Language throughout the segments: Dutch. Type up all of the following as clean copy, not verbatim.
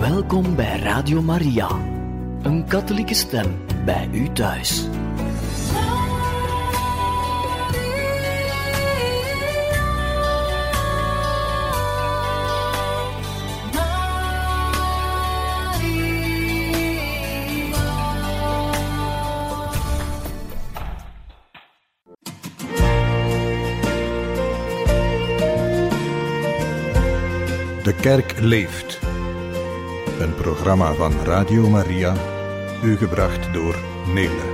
Welkom bij Radio Maria, een katholieke stem bij u thuis. De Kerk leeft. Een programma van Radio Maria, u gebracht door Nele.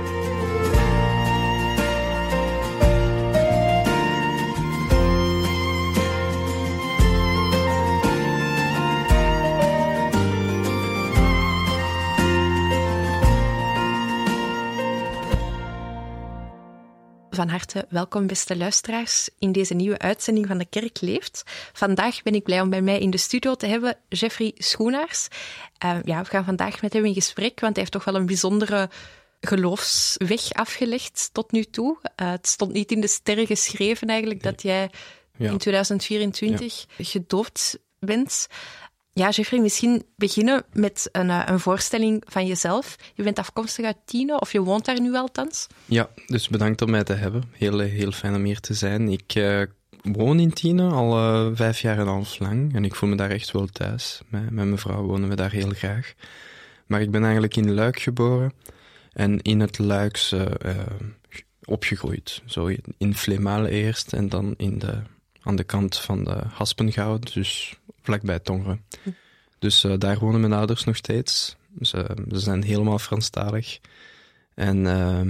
Van harte welkom, beste luisteraars, in deze nieuwe uitzending van De Kerk leeft. Vandaag ben ik blij om bij mij in de studio te hebben Jeffrey Schoenaars. We gaan vandaag met hem in gesprek, want hij heeft toch wel een bijzondere geloofsweg afgelegd tot nu toe. Het stond niet in de sterren geschreven eigenlijk dat jij in 2024 gedoopt bent. Ja, Jeffrey, misschien beginnen met een voorstelling van jezelf. Je bent afkomstig uit Tiene, of je woont daar nu althans. Ja, dus bedankt om mij te hebben. Heel fijn om hier te zijn. Ik woon in Tiene al 5 jaar en een half lang en ik voel me daar echt wel thuis. Met mijn vrouw wonen we daar heel graag. Maar ik ben eigenlijk in Luik geboren en in het Luiks opgegroeid. Zo in Vlemalen eerst en dan aan de kant van de Haspengoud, dus vlakbij Tongeren. Dus daar wonen mijn ouders nog steeds. Ze zijn helemaal Franstalig. En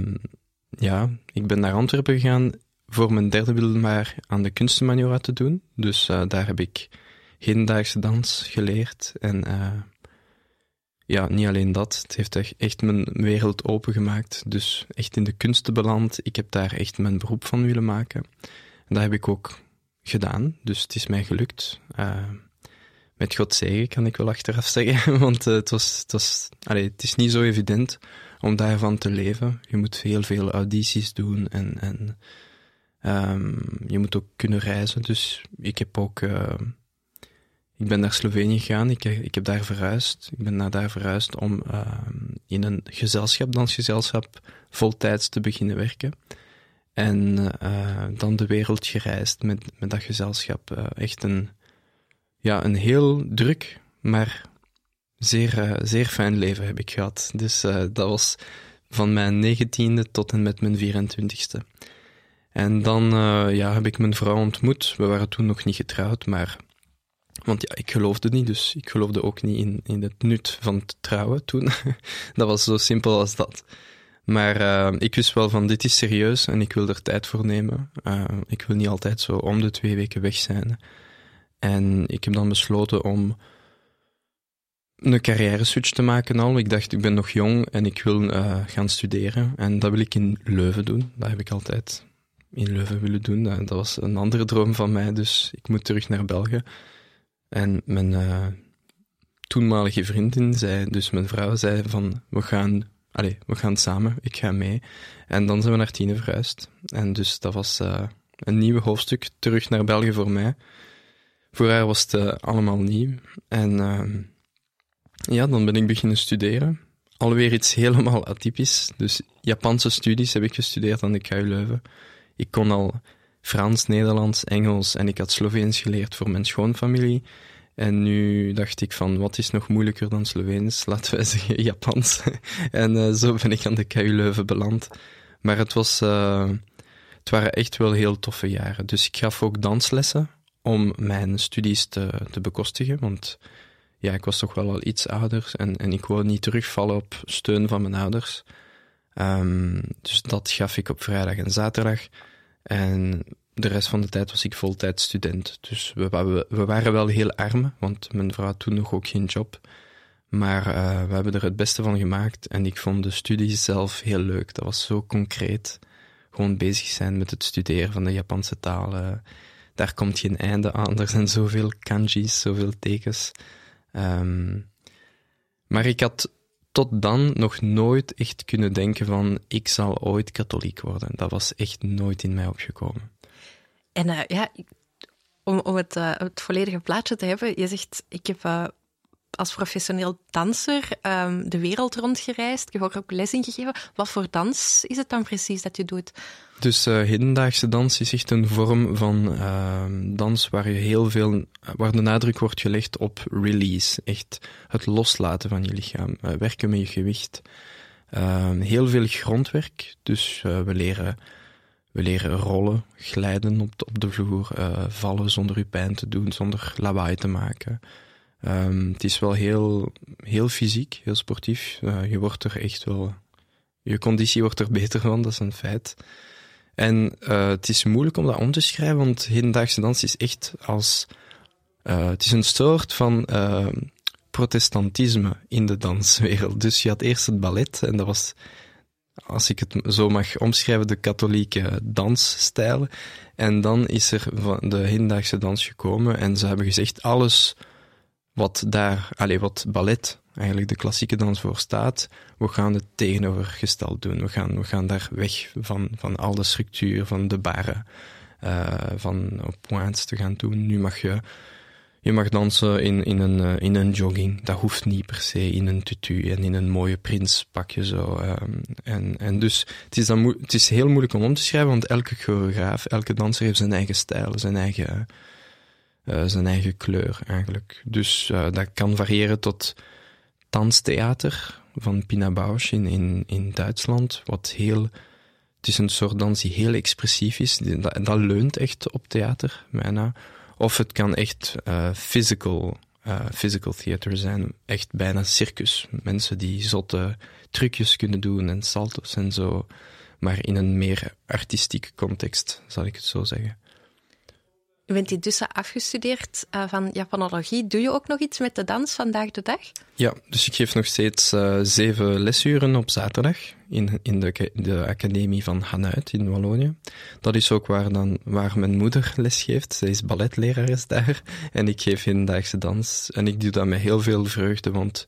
ik ben naar Antwerpen gegaan voor mijn 3e middelbaar aan de kunstenmajora te doen. Dus daar heb ik hedendaagse dans geleerd. En niet alleen dat, het heeft echt mijn wereld opengemaakt. Dus echt in de kunsten beland. Ik heb daar echt mijn beroep van willen maken. En dat heb ik ook gedaan. Dus het is mij gelukt. Met Gods zegen, kan ik wel achteraf zeggen. Want het is niet zo evident om daarvan te leven. Je moet heel veel audities doen en je moet ook kunnen reizen. Dus ik ben naar Slovenië gegaan. Ik heb daar verhuisd. Ik ben naar daar verhuisd om in een dansgezelschap, voltijds te beginnen werken. En dan de wereld gereisd met dat gezelschap. Echt een heel druk, maar zeer fijn leven heb ik gehad. Dus dat was van mijn 19e tot en met mijn 24e. En dan heb ik mijn vrouw ontmoet. We waren toen nog niet getrouwd, want ik geloofde niet, dus ik geloofde ook niet in het nut van het trouwen toen. Dat was zo simpel als dat. Maar ik wist wel van, dit is serieus en ik wil er tijd voor nemen. Ik wil niet altijd zo om de 2 weken weg zijn. En ik heb dan besloten om een carrière-switch te maken al. Ik dacht, ik ben nog jong en ik wil gaan studeren. En dat wil ik in Leuven doen. Dat heb ik altijd in Leuven willen doen. Dat was een andere droom van mij, dus ik moet terug naar België. En mijn toenmalige vriendin dus mijn vrouw zei van, we gaan samen, ik ga mee. En dan zijn we naar Tiene verhuisd. En dus dat was een nieuw hoofdstuk, terug naar België voor mij. Voor haar was het allemaal nieuw. En dan ben ik beginnen studeren. Alweer iets helemaal atypisch. Dus Japanse studies heb ik gestudeerd aan de KU Leuven. Ik kon al Frans, Nederlands, Engels en ik had Sloveens geleerd voor mijn schoonfamilie. En nu dacht ik van, wat is nog moeilijker dan Sloveens? Laten wij zeggen Japans. En zo ben ik aan de KU Leuven beland. Maar het waren echt wel heel toffe jaren. Dus ik gaf ook danslessen om mijn studies te bekostigen, want ik was toch wel al iets ouder en ik wou niet terugvallen op steun van mijn ouders. Dus dat gaf ik op vrijdag en zaterdag. En de rest van de tijd was ik voltijd student. Dus we waren wel heel arm, want mijn vrouw had toen nog ook geen job. Maar we hebben er het beste van gemaakt en ik vond de studie zelf heel leuk. Dat was zo concreet. Gewoon bezig zijn met het studeren van de Japanse taal. Daar komt geen einde aan. Er zijn zoveel kanjis, zoveel tekens. Maar ik had tot dan nog nooit echt kunnen denken van, ik zal ooit katholiek worden. Dat was echt nooit in mij opgekomen. En om het volledige plaatje te hebben, je zegt, ik heb als professioneel danser de wereld rondgereisd. Je wordt ook les ingegeven. Wat voor dans is het dan precies dat je doet? Dus hedendaagse dans is echt een vorm van dans waar de nadruk wordt gelegd op release. Echt het loslaten van je lichaam. Werken met je gewicht. Heel veel grondwerk. Dus we leren rollen, glijden op de vloer, vallen zonder je pijn te doen, zonder lawaai te maken. Het is wel heel fysiek, heel sportief. Je wordt er echt wel... Je conditie wordt er beter van, dat is een feit. En het is moeilijk om dat om te schrijven, want hedendaagse dans is echt als... het is een soort van protestantisme in de danswereld. Dus je had eerst het ballet, en dat was... Als ik het zo mag omschrijven, de katholieke dansstijlen. En dan is er de hedendaagse dans gekomen en ze hebben gezegd, alles wat ballet, eigenlijk de klassieke dans voor staat, we gaan het tegenovergesteld doen. We gaan daar weg van al de structuur, van de barren, van op points te gaan doen. Nu mag je mag dansen in een jogging. Dat hoeft niet per se in een tutu en in een mooie prinspakje zo. En dus het is heel moeilijk om te schrijven, want elke choreograaf, elke danser heeft zijn eigen stijl, zijn eigen kleur eigenlijk. Dus dat kan variëren tot danstheater van Pina Bausch in Duitsland. Het is een soort dans die heel expressief is. Dat leunt echt op theater, bijna. Of het kan echt physical theater zijn, echt bijna circus. Mensen die zotte trucjes kunnen doen en salto's en zo, maar in een meer artistieke context, zal ik het zo zeggen. Je bent intussen afgestudeerd van Japanologie. Doe je ook nog iets met de dans vandaag de dag? Ja, dus ik geef nog steeds 7 lesuren op zaterdag in de academie van Hanuit in Wallonië. Dat is ook waar mijn moeder les geeft. Zij is balletlerares daar en ik geef hedendaagse dans. En ik doe dat met heel veel vreugde, want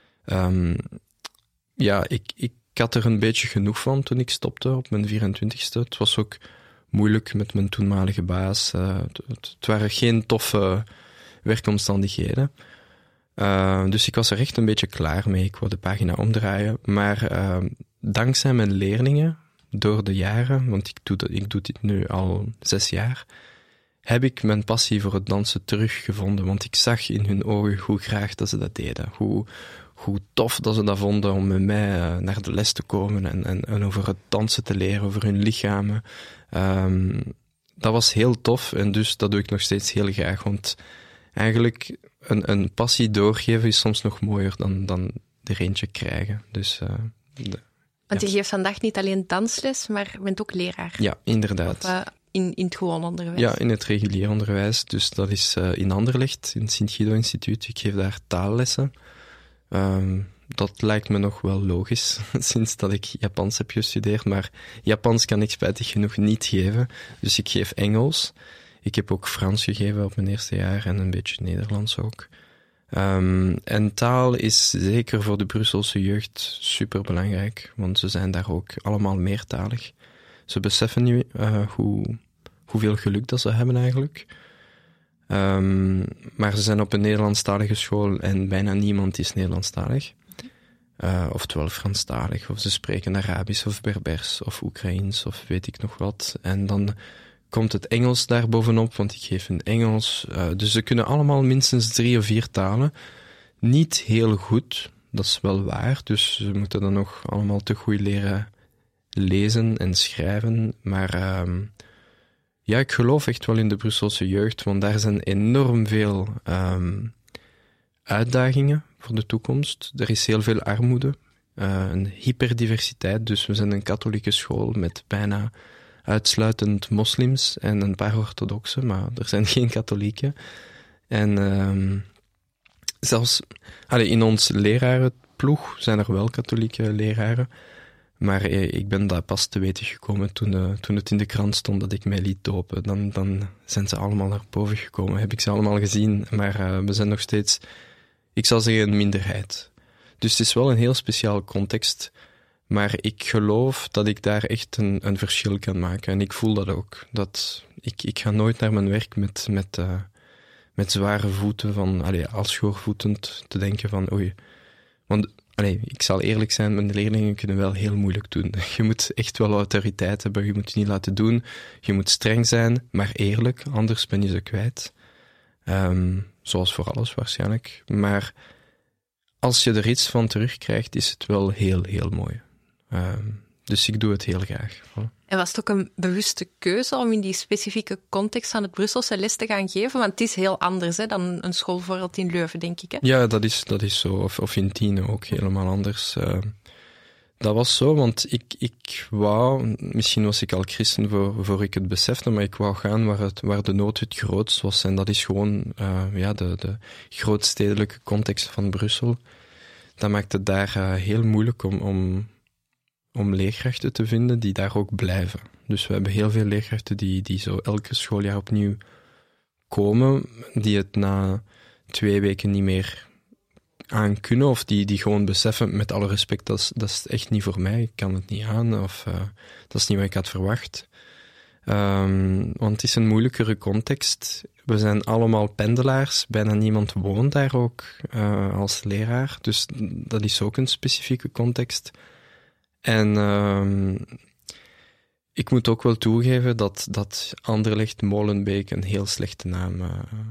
ik had er een beetje genoeg van toen ik stopte op mijn 24ste. Het was ook moeilijk met mijn toenmalige baas. Het waren geen toffe werkomstandigheden. Dus ik was er echt een beetje klaar mee. Ik wou de pagina omdraaien. Maar dankzij mijn leerlingen, door de jaren, want ik doe dit nu al 6 jaar, heb ik mijn passie voor het dansen teruggevonden. Want ik zag in hun ogen hoe graag dat ze dat deden. Hoe tof dat ze dat vonden om met mij naar de les te komen en over het dansen te leren, over hun lichamen. Dat was heel tof en dus dat doe ik nog steeds heel graag. Want eigenlijk een passie doorgeven is soms nog mooier dan er eentje krijgen. Dus, want je geeft vandaag niet alleen dansles, maar je bent ook leraar. Ja, inderdaad. Of, in het gewoon onderwijs. Ja, in het regulier onderwijs. Dus dat is in Anderlecht, in het Sint-Guido-instituut. Ik geef daar taallessen. Dat lijkt me nog wel logisch, sinds dat ik Japans heb gestudeerd, maar Japans kan ik spijtig genoeg niet geven, dus ik geef Engels. Ik heb ook Frans gegeven op mijn eerste jaar en een beetje Nederlands ook. En taal is zeker voor de Brusselse jeugd superbelangrijk, want ze zijn daar ook allemaal meertalig. Ze beseffen nu hoeveel geluk dat ze hebben eigenlijk. Maar ze zijn op een Nederlandstalige school en bijna niemand is Nederlandstalig. Oftewel Franstalig, of ze spreken Arabisch of Berbers of Oekraïens of weet ik nog wat. En dan komt het Engels daar bovenop, want ik geef hun Engels. Dus ze kunnen allemaal minstens 3 of 4 talen. Niet heel goed, dat is wel waar. Dus ze moeten dan nog allemaal te goed leren lezen en schrijven. Maar ik geloof echt wel in de Brusselse jeugd, want daar zijn enorm veel uitdagingen voor de toekomst. Er is heel veel armoede, een hyperdiversiteit. Dus we zijn een katholieke school met bijna uitsluitend moslims en een paar orthodoxen, maar er zijn geen katholieken. En zelfs in ons lerarenploeg zijn er wel katholieke leraren, maar ik ben daar pas te weten gekomen toen het in de krant stond dat ik mij liet dopen. Dan zijn ze allemaal naar boven gekomen, heb ik ze allemaal gezien, maar we zijn nog steeds, ik zal zeggen, een minderheid. Dus het is wel een heel speciaal context, maar ik geloof dat ik daar echt een verschil kan maken. En ik voel dat ook. Dat ik ga nooit naar mijn werk met met zware voeten, als schoorvoetend te denken van oei. Want ik zal eerlijk zijn, mijn leerlingen kunnen wel heel moeilijk doen. Je moet echt wel autoriteit hebben, je moet je niet laten doen. Je moet streng zijn, maar eerlijk, anders ben je ze kwijt. Zoals voor alles waarschijnlijk. Maar als je er iets van terugkrijgt, is het wel heel, heel mooi. Dus ik doe het heel graag. Voilà. En was het ook een bewuste keuze om in die specifieke context van het Brusselse les te gaan geven? Want het is heel anders dan een school bijvoorbeeld in Leuven, denk ik. Hè? Ja, dat is zo. Of in Tiene ook helemaal anders. Dat was zo, want ik wou... Misschien was ik al christen voor ik het besefte, maar ik wou gaan waar de nood het grootst was. En dat is gewoon de grootstedelijke context van Brussel. Dat maakt het daar heel moeilijk om leerkrachten te vinden die daar ook blijven. Dus we hebben heel veel leerkrachten die zo elke schooljaar opnieuw komen, die het na 2 weken niet meer aan kunnen, of die gewoon beseffen, met alle respect, dat is echt niet voor mij, ik kan het niet aan, of dat is niet wat ik had verwacht. Want het is een moeilijkere context. We zijn allemaal pendelaars, bijna niemand woont daar ook als leraar, dus dat is ook een specifieke context. En ik moet ook wel toegeven dat Anderlecht, Molenbeek een heel slechte naam...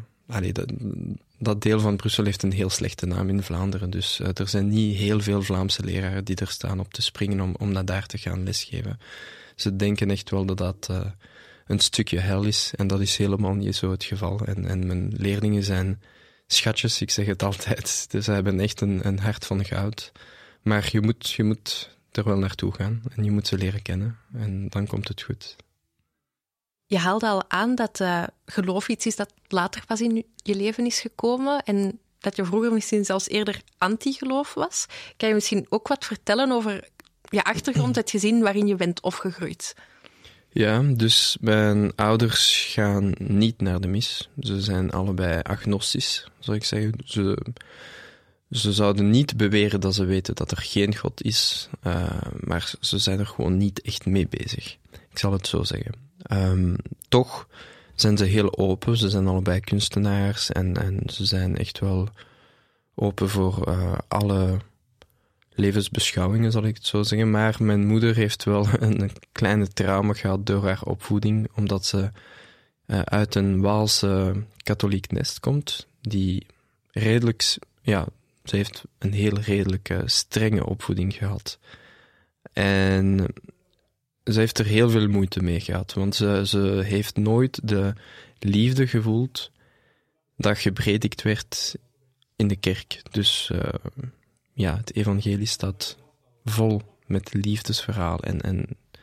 dat deel van Brussel heeft een heel slechte naam in Vlaanderen. Dus er zijn niet heel veel Vlaamse leraren die er staan op te springen om naar daar te gaan lesgeven. Ze denken echt wel dat een stukje hel is. En dat is helemaal niet zo het geval. En mijn leerlingen zijn schatjes, ik zeg het altijd. Dus ze hebben echt een hart van goud. Maar je moet er wel naartoe gaan en je moet ze leren kennen en dan komt het goed. Je haalde al aan dat geloof iets is dat later pas in je leven is gekomen en dat je vroeger misschien zelfs eerder anti-geloof was. Kan je misschien ook wat vertellen over je achtergrond, het gezin waarin je bent opgegroeid? Ja, dus mijn ouders gaan niet naar de mis. Ze zijn allebei agnostisch, zou ik zeggen. Ze zouden niet beweren dat ze weten dat er geen God is, maar ze zijn er gewoon niet echt mee bezig. Ik zal het zo zeggen. Toch zijn ze heel open. Ze zijn allebei kunstenaars en ze zijn echt wel open voor alle levensbeschouwingen, zal ik het zo zeggen. Maar mijn moeder heeft wel een kleine trauma gehad door haar opvoeding, omdat ze uit een Waalse katholiek nest komt, die redelijk... Ze heeft een heel redelijke, strenge opvoeding gehad. En ze heeft er heel veel moeite mee gehad, want ze heeft nooit de liefde gevoeld dat gepredikt werd in de kerk. Dus het evangelie staat vol met liefdesverhaal. En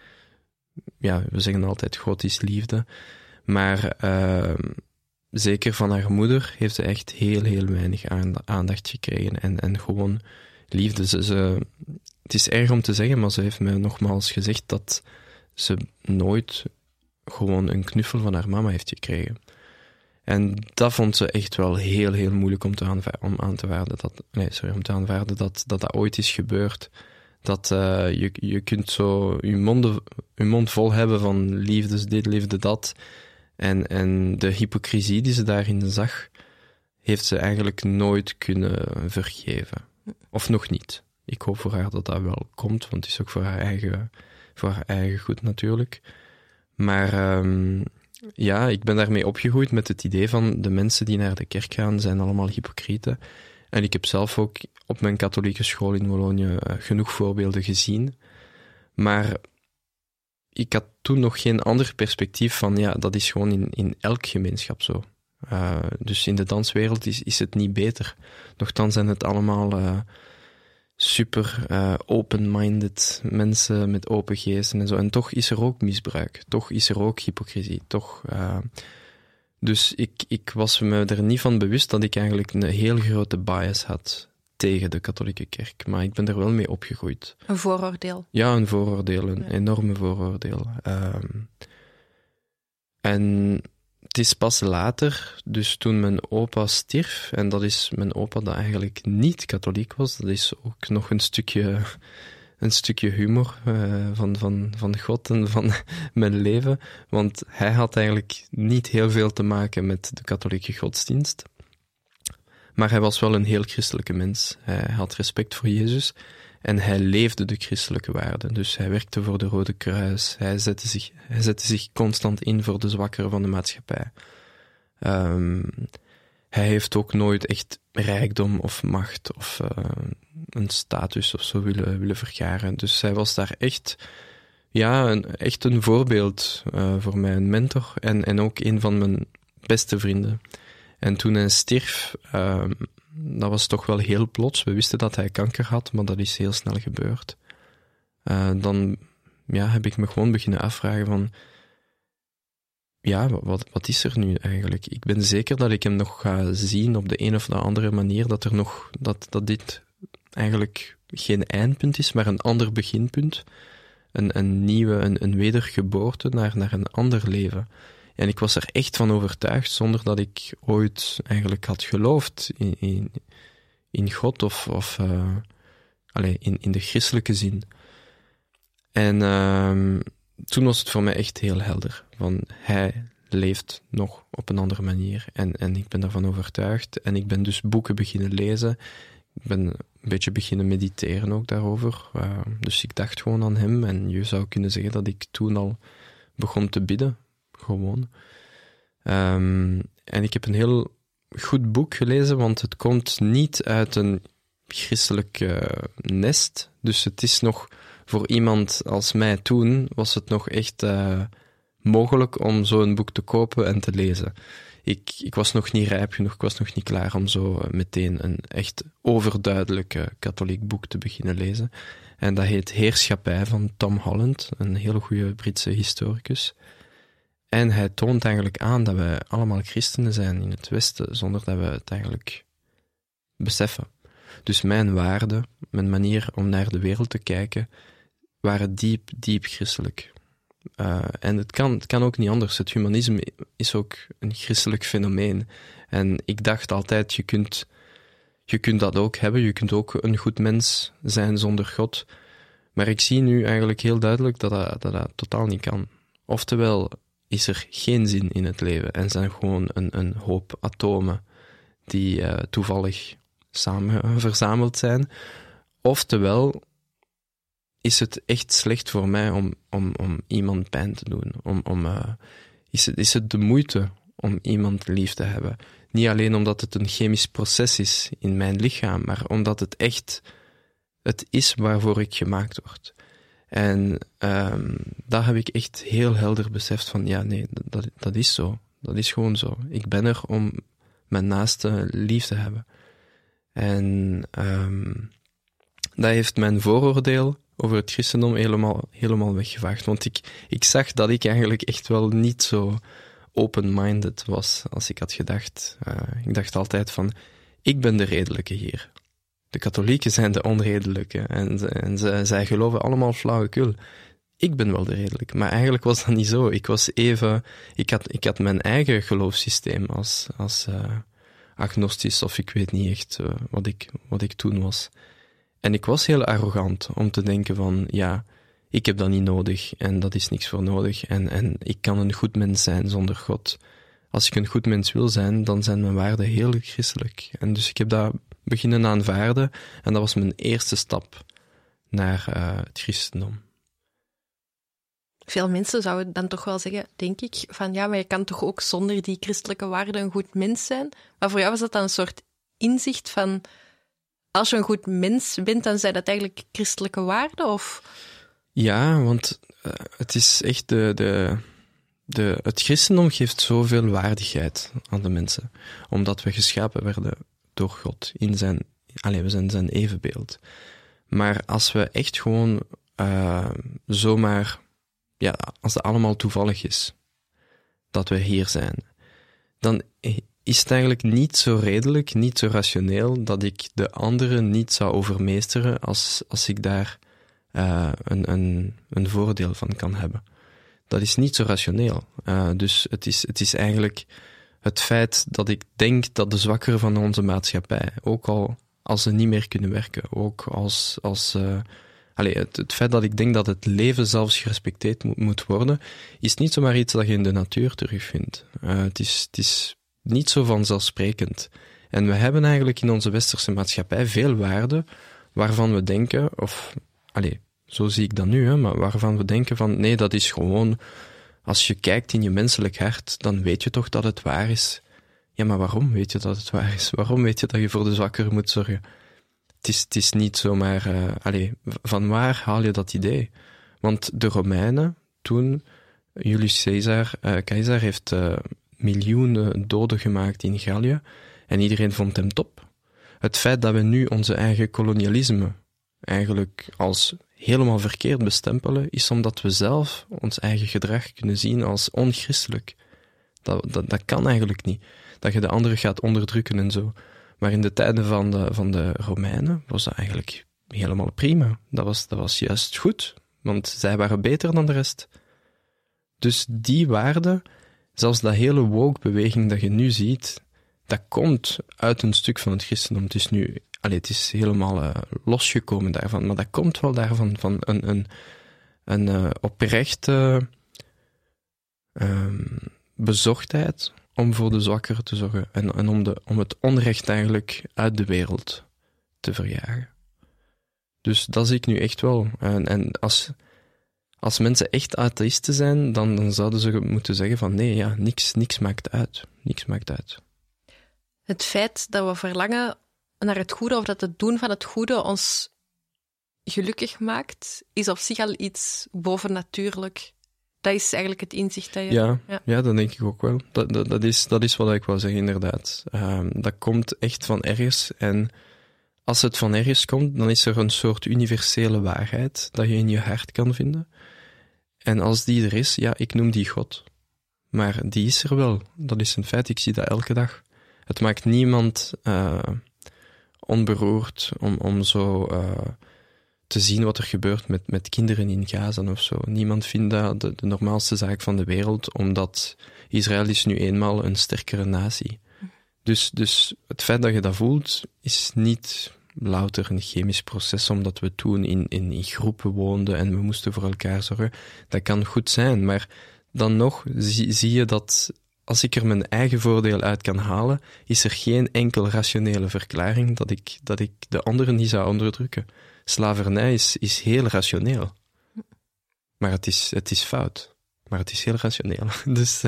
we zeggen altijd, God is liefde. Maar... zeker van haar moeder heeft ze echt heel, heel weinig aandacht gekregen. En gewoon liefde. Het is erg om te zeggen, maar ze heeft mij nogmaals gezegd dat ze nooit gewoon een knuffel van haar mama heeft gekregen. En dat vond ze echt wel heel, heel moeilijk om te aanvaarden dat ooit is gebeurd. Dat je kunt zo je mond vol hebben van liefdes dit, liefde dat... En de hypocrisie die ze daarin zag, heeft ze eigenlijk nooit kunnen vergeven. Of nog niet. Ik hoop voor haar dat dat wel komt, want het is ook voor haar eigen goed natuurlijk. Maar ik ben daarmee opgegroeid met het idee van de mensen die naar de kerk gaan, zijn allemaal hypocrieten. En ik heb zelf ook op mijn katholieke school in Wallonië genoeg voorbeelden gezien. Maar... ik had toen nog geen ander perspectief van, dat is gewoon in elk gemeenschap zo. Dus in de danswereld is het niet beter. Nochtans zijn het allemaal super open-minded mensen met open geesten en zo. En toch is er ook misbruik. Toch is er ook hypocrisie. Dus ik was me er niet van bewust dat ik eigenlijk een heel grote bias had tegen de katholieke kerk, maar ik ben er wel mee opgegroeid. Een vooroordeel? Ja, een vooroordeel, een enorme vooroordeel. En het is pas later, dus toen mijn opa stierf, en dat is mijn opa dat eigenlijk niet katholiek was, dat is ook nog een stukje een stukje humor van God en van mijn leven. Want hij had eigenlijk niet heel veel te maken met de katholieke godsdienst. Maar hij was wel een heel christelijke mens. Hij had respect voor Jezus en hij leefde de christelijke waarden. Dus hij werkte voor de Rode Kruis. Hij zette zich constant in voor de zwakkeren van de maatschappij. Hij heeft ook nooit echt rijkdom of macht of een status of zo willen vergaren. Dus hij was daar echt, echt een voorbeeld voor mij, een mentor en ook een van mijn beste vrienden. En toen hij stierf, dat was toch wel heel plots. We wisten dat hij kanker had, maar dat is heel snel gebeurd. Dan heb ik me gewoon beginnen afvragen van, wat is er nu eigenlijk? Ik ben zeker dat ik hem nog ga zien op de een of de andere manier, dat dit eigenlijk geen eindpunt is, maar een ander beginpunt. Een wedergeboorte naar een ander leven. En ik was er echt van overtuigd, zonder dat ik ooit eigenlijk had geloofd in God of in de christelijke zin. En toen was het voor mij echt heel helder. Van hij leeft nog op een andere manier. En ik ben daarvan overtuigd. En ik ben dus boeken beginnen lezen. Ik ben een beetje beginnen mediteren ook daarover. Dus ik dacht gewoon aan hem. En je zou kunnen zeggen dat ik toen al begon te bidden. Gewoon. En ik heb een heel goed boek gelezen, want het komt niet uit een christelijk nest. Dus het is nog, voor iemand als mij toen, was het nog echt mogelijk om zo'n boek te kopen en te lezen. Ik was nog niet rijp genoeg, ik was nog niet klaar om zo meteen een echt overduidelijk katholiek boek te beginnen lezen. En dat heet Heerschappij van Tom Holland, een hele goede Britse historicus. En hij toont eigenlijk aan dat wij allemaal christenen zijn in het Westen, zonder dat we het eigenlijk beseffen. Dus mijn waarden, mijn manier om naar de wereld te kijken, waren diep christelijk. En het kan ook niet anders. Het humanisme is ook een christelijk fenomeen. En ik dacht altijd, je kunt dat ook hebben, je kunt ook een goed mens zijn zonder God. Maar ik zie nu eigenlijk heel duidelijk dat totaal niet kan. Oftewel is er geen zin in het leven en zijn gewoon een hoop atomen die toevallig samen verzameld zijn. Oftewel is het echt slecht voor mij om iemand pijn te doen. Is het de moeite om iemand lief te hebben? Niet alleen omdat het een chemisch proces is in mijn lichaam, maar omdat het echt het is waarvoor ik gemaakt word. En daar heb ik echt heel helder beseft van, dat is zo. Dat is gewoon zo. Ik ben er om mijn naaste lief te hebben. En dat heeft mijn vooroordeel over het christendom helemaal weggevaagd. Want ik zag dat ik eigenlijk echt wel niet zo open-minded was als ik had gedacht. Ik dacht altijd van, ik ben de redelijke hier. De katholieken zijn de onredelijke en zij geloven allemaal flauwekul. Ik ben wel de redelijke, maar eigenlijk was dat niet zo. Ik had mijn eigen geloofssysteem als agnostisch, of ik weet niet echt wat ik toen was. En ik was heel arrogant om te denken van, ik heb dat niet nodig en dat is niks voor nodig en ik kan een goed mens zijn zonder God. Als ik een goed mens wil zijn, dan zijn mijn waarden heel christelijk. En dus ik heb dat beginnen aanvaarden en dat was mijn eerste stap naar het christendom. Veel mensen zouden dan toch wel zeggen, denk ik, van maar je kan toch ook zonder die christelijke waarden een goed mens zijn? Maar voor jou was dat dan een soort inzicht van, als je een goed mens bent, dan zijn dat eigenlijk christelijke waarden? Of? Ja, want het is echt het christendom geeft zoveel waardigheid aan de mensen, omdat we geschapen werden door God. We zijn zijn evenbeeld. Maar als we echt gewoon zomaar, als het allemaal toevallig is dat we hier zijn, dan is het eigenlijk niet zo redelijk, niet zo rationeel, dat ik de anderen niet zou overmeesteren als ik daar een voordeel van kan hebben. Dat is niet zo rationeel. Dus het is eigenlijk het feit dat ik denk dat de zwakkeren van onze maatschappij, ook al als ze niet meer kunnen werken, ook als Het feit dat ik denk dat het leven zelfs gerespecteerd moet worden, is niet zomaar iets dat je in de natuur terugvindt. Het is niet zo vanzelfsprekend. En we hebben eigenlijk in onze westerse maatschappij veel waarden waarvan we denken, zo zie ik dat nu, maar waarvan we denken van, nee, dat is gewoon, als je kijkt in je menselijk hart, dan weet je toch dat het waar is. Ja, maar waarom weet je dat het waar is? Waarom weet je dat je voor de zwakkeren moet zorgen? Het is niet zomaar, van waar haal je dat idee? Want de Romeinen, toen, Julius Caesar heeft miljoenen doden gemaakt in Gallië, en iedereen vond hem top. Het feit dat we nu onze eigen kolonialisme eigenlijk als helemaal verkeerd bestempelen, is omdat we zelf ons eigen gedrag kunnen zien als onchristelijk. Dat kan eigenlijk niet. Dat je de anderen gaat onderdrukken en zo. Maar in de tijden van de Romeinen was dat eigenlijk helemaal prima. Dat was juist goed, want zij waren beter dan de rest. Dus die waarde, zelfs dat hele woke-beweging dat je nu ziet, dat komt uit een stuk van het christendom. Het is nu, het is helemaal losgekomen daarvan, maar dat komt wel daarvan, van een oprechte bezorgdheid om voor de zwakkeren te zorgen en om het onrecht eigenlijk uit de wereld te verjagen. Dus dat zie ik nu echt wel. En als mensen echt atheïsten zijn, dan zouden ze moeten zeggen van nee, ja, niks maakt uit. Niks maakt uit. Het feit dat we verlangen naar het goede, of dat het doen van het goede ons gelukkig maakt, is op zich al iets bovennatuurlijk. Dat is eigenlijk het inzicht dat je... Ja, dat denk ik ook wel. Dat is wat ik wou zeggen, inderdaad. Dat komt echt van ergens. En als het van ergens komt, dan is er een soort universele waarheid dat je in je hart kan vinden. En als die er is, ja, ik noem die God. Maar die is er wel. Dat is een feit. Ik zie dat elke dag. Het maakt niemand onberoerd om zo te zien wat er gebeurt met kinderen in Gaza of zo. Niemand vindt dat de normaalste zaak van de wereld, omdat Israël is nu eenmaal een sterkere natie. Dus het feit dat je dat voelt, is niet louter een chemisch proces, omdat we toen in groepen woonden en we moesten voor elkaar zorgen. Dat kan goed zijn, maar dan nog zie je dat als ik er mijn eigen voordeel uit kan halen, is er geen enkel rationele verklaring dat ik de anderen niet zou onderdrukken. Slavernij is heel rationeel. Maar het is fout. Maar het is heel rationeel. Dus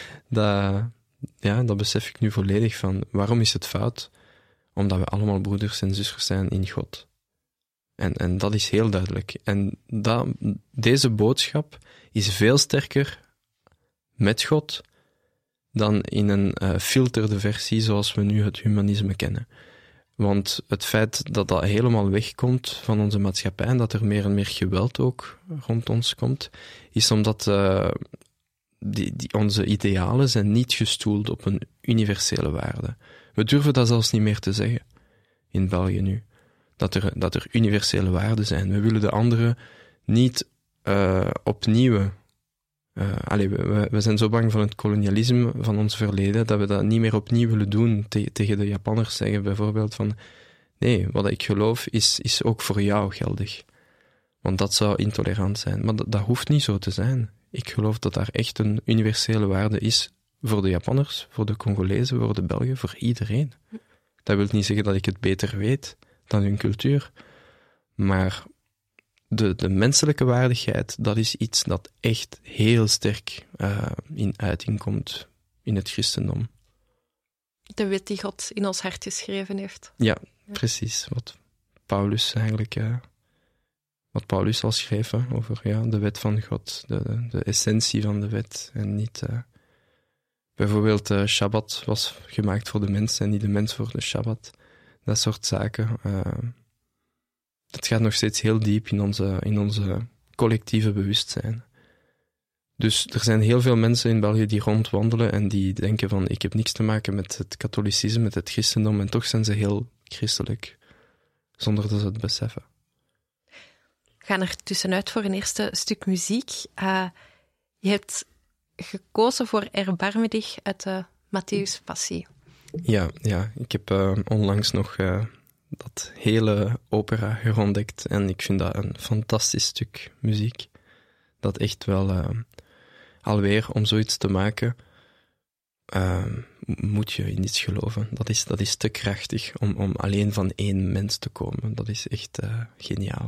dat besef ik nu volledig van, waarom is het fout? Omdat we allemaal broeders en zusters zijn in God. En dat is heel duidelijk. En deze boodschap is veel sterker met God dan in een filterde versie zoals we nu het humanisme kennen. Want het feit dat helemaal wegkomt van onze maatschappij en dat er meer en meer geweld ook rond ons komt, is omdat onze idealen zijn niet gestoeld op een universele waarde. We durven dat zelfs niet meer te zeggen in België nu. Dat er universele waarden zijn. We willen de anderen niet opnieuw... we zijn zo bang van het kolonialisme van ons verleden, dat we dat niet meer opnieuw willen doen. Tegen de Japanners zeggen bijvoorbeeld van, nee, wat ik geloof is ook voor jou geldig. Want dat zou intolerant zijn. Maar dat hoeft niet zo te zijn. Ik geloof dat daar echt een universele waarde is voor de Japanners, voor de Congolezen, voor de Belgen, voor iedereen. Dat wil niet zeggen dat ik het beter weet dan hun cultuur. Maar de menselijke waardigheid, dat is iets dat echt heel sterk in uiting komt in het christendom. De wet die God in ons hart geschreven heeft. Ja, precies. Wat Paulus al schreef over de wet van God, de essentie van de wet. En niet... bijvoorbeeld, Shabbat was gemaakt voor de mens en niet de mens voor de Shabbat. Dat soort zaken. Het gaat nog steeds heel diep in onze collectieve bewustzijn. Dus er zijn heel veel mensen in België die rondwandelen en die denken van, ik heb niks te maken met het katholicisme, met het christendom, en toch zijn ze heel christelijk, zonder dat ze het beseffen. We gaan er tussenuit voor een eerste stuk muziek. Je hebt gekozen voor Erbarme dich uit de Matthäus Passie. Ja, ik heb onlangs nog dat hele opera herontdekt. En ik vind dat een fantastisch stuk muziek. Dat echt wel, alweer om zoiets te maken, moet je in iets geloven. Dat is te krachtig om alleen van één mens te komen. Dat is echt geniaal.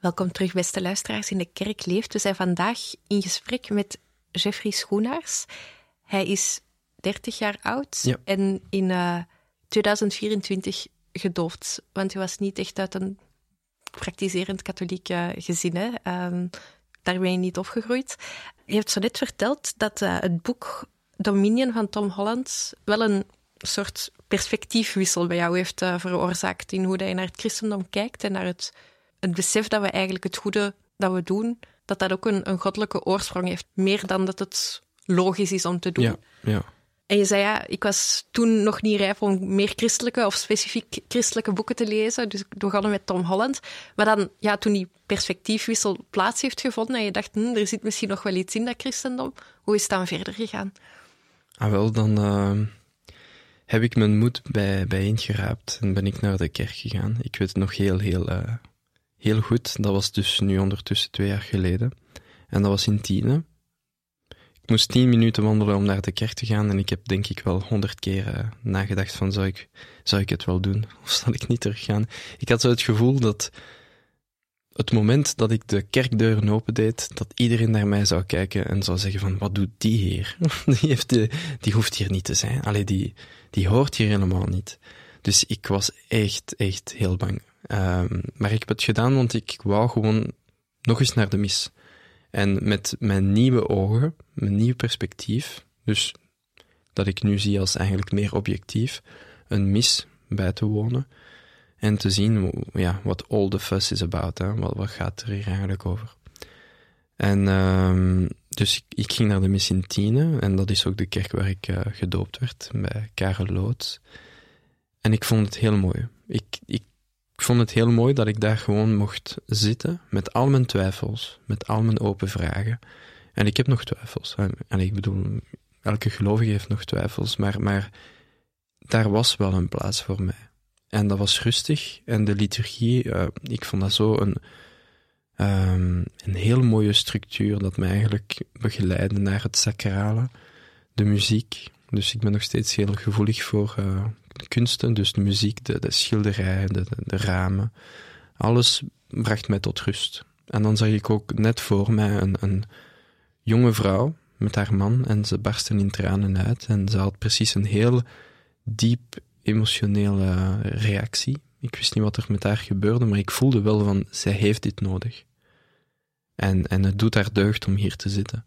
Welkom terug, beste luisteraars in De Kerk Leeft. We zijn vandaag in gesprek met Jeffrey Schoenaars. Hij is 30 jaar oud en in 2024 gedoopt. Want hij was niet echt uit een praktiserend katholiek gezin. Hè? Daar ben je niet opgegroeid. Je hebt zo net verteld dat het boek Dominion van Tom Holland wel een soort perspectiefwissel bij jou heeft veroorzaakt in hoe je naar het christendom kijkt en naar het besef dat we eigenlijk het goede dat we doen, dat ook een goddelijke oorsprong heeft. Meer dan dat het logisch is om te doen. Ja. En je zei, ik was toen nog niet rijp om meer christelijke of specifiek christelijke boeken te lezen. Dus ik begon met Tom Holland. Maar dan, toen die perspectiefwissel plaats heeft gevonden en je dacht, er zit misschien nog wel iets in dat christendom. Hoe is het dan verder gegaan? Dan heb ik mijn moed bijeengeraapt en ben ik naar de kerk gegaan. Ik weet het nog heel goed. Dat was dus nu ondertussen 2 jaar geleden. En dat was in Tiene. Ik moest 10 minuten wandelen om naar de kerk te gaan en ik heb denk ik wel 100 keer nagedacht van zou ik het wel doen of zal ik niet teruggaan. Ik had zo het gevoel dat het moment dat ik de kerkdeuren opendeed, dat iedereen naar mij zou kijken en zou zeggen van wat doet die hier? Die hoeft hier niet te zijn. Allee, die hoort hier helemaal niet. Dus ik was echt heel bang. Maar ik heb het gedaan, want ik wou gewoon nog eens naar de mis. En met mijn nieuwe ogen, mijn nieuw perspectief, dus dat ik nu zie als eigenlijk meer objectief, een mis bij te wonen en te zien wat all the fuss is about. Hè? Wat gaat er hier eigenlijk over? En dus ik ging naar de mis in Tiene, en dat is ook de kerk waar ik gedoopt werd, bij Karel Loods. En ik vond het heel mooi. Ik vond het heel mooi dat ik daar gewoon mocht zitten, met al mijn twijfels, met al mijn open vragen. En ik heb nog twijfels. En ik bedoel, elke gelovige heeft nog twijfels, maar daar was wel een plaats voor mij. En dat was rustig, en de liturgie, ik vond dat zo een heel mooie structuur, dat mij eigenlijk begeleidde naar het sacrale, de muziek. Dus ik ben nog steeds heel gevoelig voor de kunsten, dus de muziek, de schilderijen, de ramen. Alles bracht mij tot rust. En dan zag ik ook net voor mij een jonge vrouw met haar man en ze barstten in tranen uit en ze had precies een heel diep emotionele reactie. Ik wist niet wat er met haar gebeurde, maar ik voelde wel van, zij heeft dit nodig. En het doet haar deugd om hier te zitten.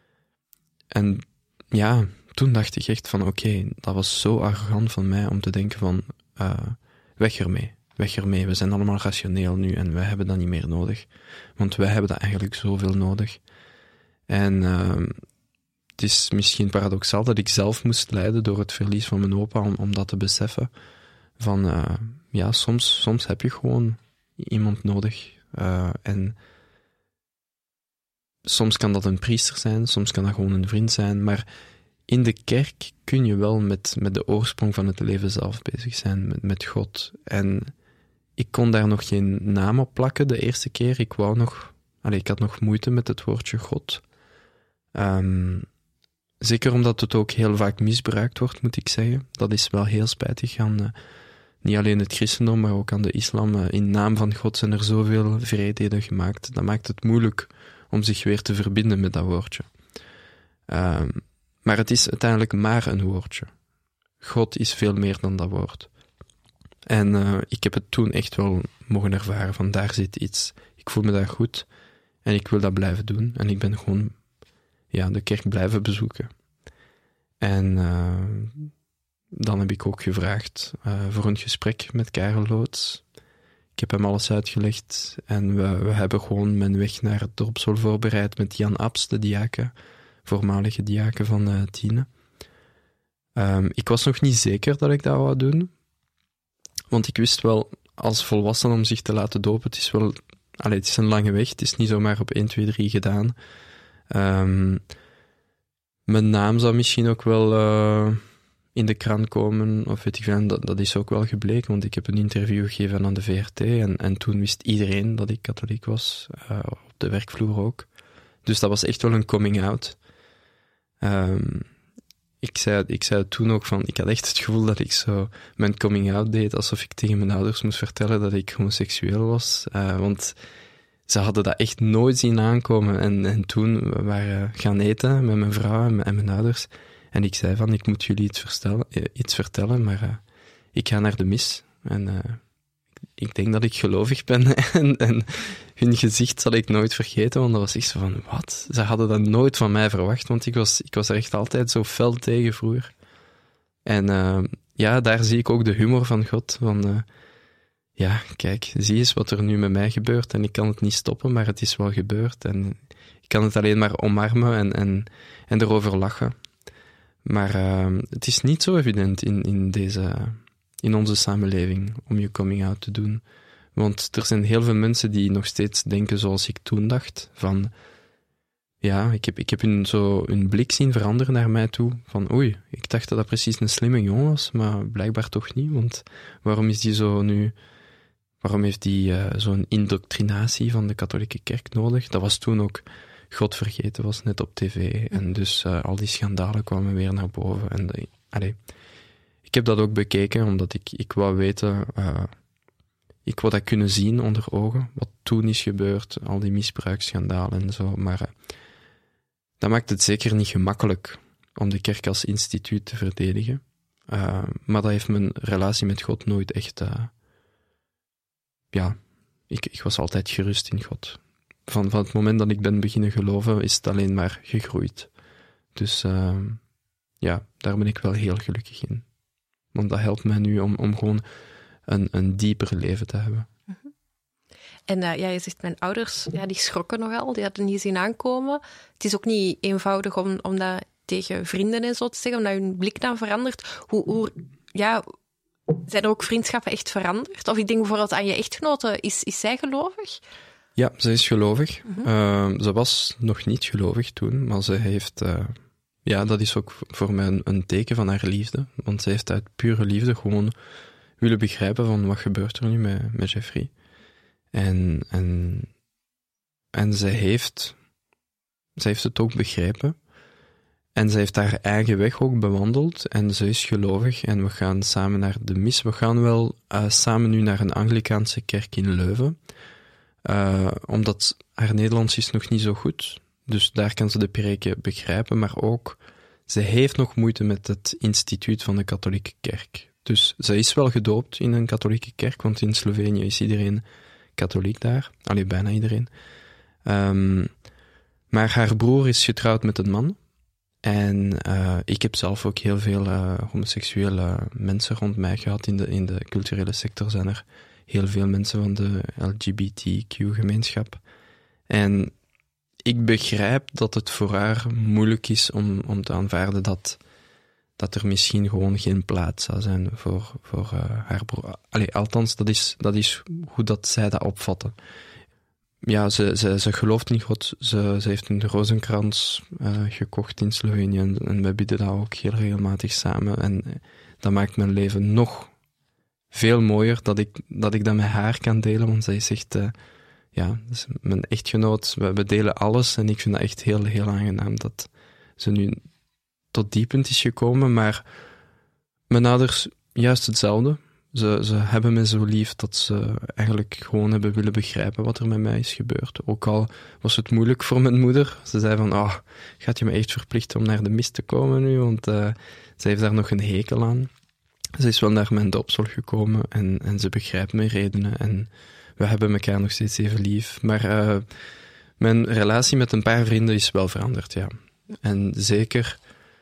En toen dacht ik echt van, oké, dat was zo arrogant van mij om te denken van, weg ermee, we zijn allemaal rationeel nu en wij hebben dat niet meer nodig. Want wij hebben dat eigenlijk zoveel nodig. En het is misschien paradoxaal dat ik zelf moest lijden door het verlies van mijn opa, om dat te beseffen. Van, soms heb je gewoon iemand nodig. En soms kan dat een priester zijn, soms kan dat gewoon een vriend zijn, maar in de kerk kun je wel met de oorsprong van het leven zelf bezig zijn, met God. En ik kon daar nog geen naam op plakken de eerste keer. Ik had nog moeite met het woordje God. Zeker omdat het ook heel vaak misbruikt wordt, moet ik zeggen. Dat is wel heel spijtig aan niet alleen het christendom, maar ook aan de islam. In naam van God zijn er zoveel wreedheden gemaakt. Dat maakt het moeilijk om zich weer te verbinden met dat woordje. Maar het is uiteindelijk maar een woordje. God is veel meer dan dat woord. En ik heb het toen echt wel mogen ervaren, van daar zit iets. Ik voel me daar goed en ik wil dat blijven doen. En ik ben gewoon de kerk blijven bezoeken. En dan heb ik ook gevraagd voor een gesprek met Karel Loods. Ik heb hem alles uitgelegd en we hebben gewoon mijn weg naar het dorpsel voorbereid met Jan Abs, de diaken, voormalige diaken van Tiene. Ik was nog niet zeker dat ik dat wou doen, want ik wist wel, als volwassene om zich te laten dopen, het is een lange weg, het is niet zomaar op 1, 2, 3 gedaan. Mijn naam zou misschien ook wel in de krant komen, of weet ik veel, dat is ook wel gebleken, want ik heb een interview gegeven aan de VRT en toen wist iedereen dat ik katholiek was, op de werkvloer ook. Dus dat was echt wel een coming out. Ik zei toen ook van, ik had echt het gevoel dat ik zo mijn coming out deed, alsof ik tegen mijn ouders moest vertellen dat ik homoseksueel was, want ze hadden dat echt nooit zien aankomen. En toen we waren gaan eten met mijn vrouw en mijn ouders. En ik zei van, ik moet jullie iets vertellen, maar ik ga naar de mis. En ik denk dat ik gelovig ben. en hun gezicht zal ik nooit vergeten, want dat was echt zo van, wat? Ze hadden dat nooit van mij verwacht, want ik was er echt altijd zo fel tegen vroeger. En daar zie ik ook de humor van God, van... kijk, zie eens wat er nu met mij gebeurt en ik kan het niet stoppen, maar het is wel gebeurd en ik kan het alleen maar omarmen en erover lachen. Maar het is niet zo evident in onze samenleving om je coming out te doen. Want er zijn heel veel mensen die nog steeds denken zoals ik toen dacht, van... Ja, ik heb hun blik zien veranderen naar mij toe. Van oei, ik dacht dat precies een slimme jongen was, maar blijkbaar toch niet. Want waarom is die zo nu... Waarom heeft die zo'n indoctrinatie van de katholieke kerk nodig? Dat was toen ook God vergeten, was net op tv. En dus al die schandalen kwamen weer naar boven. En ik heb dat ook bekeken, omdat ik wou weten... ik wou dat kunnen zien onder ogen, wat toen is gebeurd. Al die misbruiksschandalen en zo. Maar dat maakt het zeker niet gemakkelijk om de kerk als instituut te verdedigen. Maar dat heeft mijn relatie met God nooit echt... ik was altijd gerust in God. Van het moment dat ik ben beginnen geloven, is het alleen maar gegroeid. Dus daar ben ik wel heel gelukkig in. Want dat helpt mij nu om gewoon een dieper leven te hebben. En je zegt, mijn ouders, die schrokken nogal, die hadden niet zien aankomen. Het is ook niet eenvoudig om dat tegen vrienden en zo te zeggen, omdat hun blik dan verandert. Zijn er ook vriendschappen echt veranderd? Of ik denk bijvoorbeeld aan je echtgenote, is zij gelovig? Ja, ze is gelovig. Ze was nog niet gelovig toen, maar ze heeft... dat is ook voor mij een teken van haar liefde. Want ze heeft uit pure liefde gewoon willen begrijpen van wat gebeurt er nu met Jeffrey. En zij heeft het ook begrepen. En ze heeft haar eigen weg ook bewandeld. En ze is gelovig. En we gaan samen naar de mis. We gaan wel samen nu naar een Anglicaanse kerk in Leuven. Omdat haar Nederlands is nog niet zo goed. Dus daar kan ze de preken begrijpen. Maar ook, ze heeft nog moeite met het instituut van de katholieke kerk. Dus ze is wel gedoopt in een katholieke kerk. Want in Slovenië is iedereen katholiek daar. Allee, bijna iedereen. Maar haar broer is getrouwd met een man. En ik heb zelf ook heel veel homoseksuele mensen rond mij gehad. In de culturele sector zijn er heel veel mensen van de LGBTQ-gemeenschap. En ik begrijp dat het voor haar moeilijk is om te aanvaarden dat er misschien gewoon geen plaats zou zijn voor haar broer. Allee, althans, dat is hoe dat zij dat opvatten. Ja, ze gelooft in God. Ze heeft een rozenkrans gekocht in Slovenië en we bidden dat ook heel regelmatig samen. En dat maakt mijn leven nog veel mooier dat ik dat met haar kan delen, want zij zegt, dus mijn echtgenoot, we delen alles en ik vind dat echt heel, heel aangenaam dat ze nu tot die punt is gekomen, maar mijn ouders juist hetzelfde. Ze hebben me zo lief dat ze eigenlijk gewoon hebben willen begrijpen wat er met mij is gebeurd. Ook al was het moeilijk voor mijn moeder. Ze zei van, gaat je me echt verplichten om naar de mis te komen nu? Want ze heeft daar nog een hekel aan. Ze is wel naar mijn doopsel gekomen en ze begrijpt mijn redenen. En we hebben elkaar nog steeds even lief. Maar mijn relatie met een paar vrienden is wel veranderd, ja. En zeker...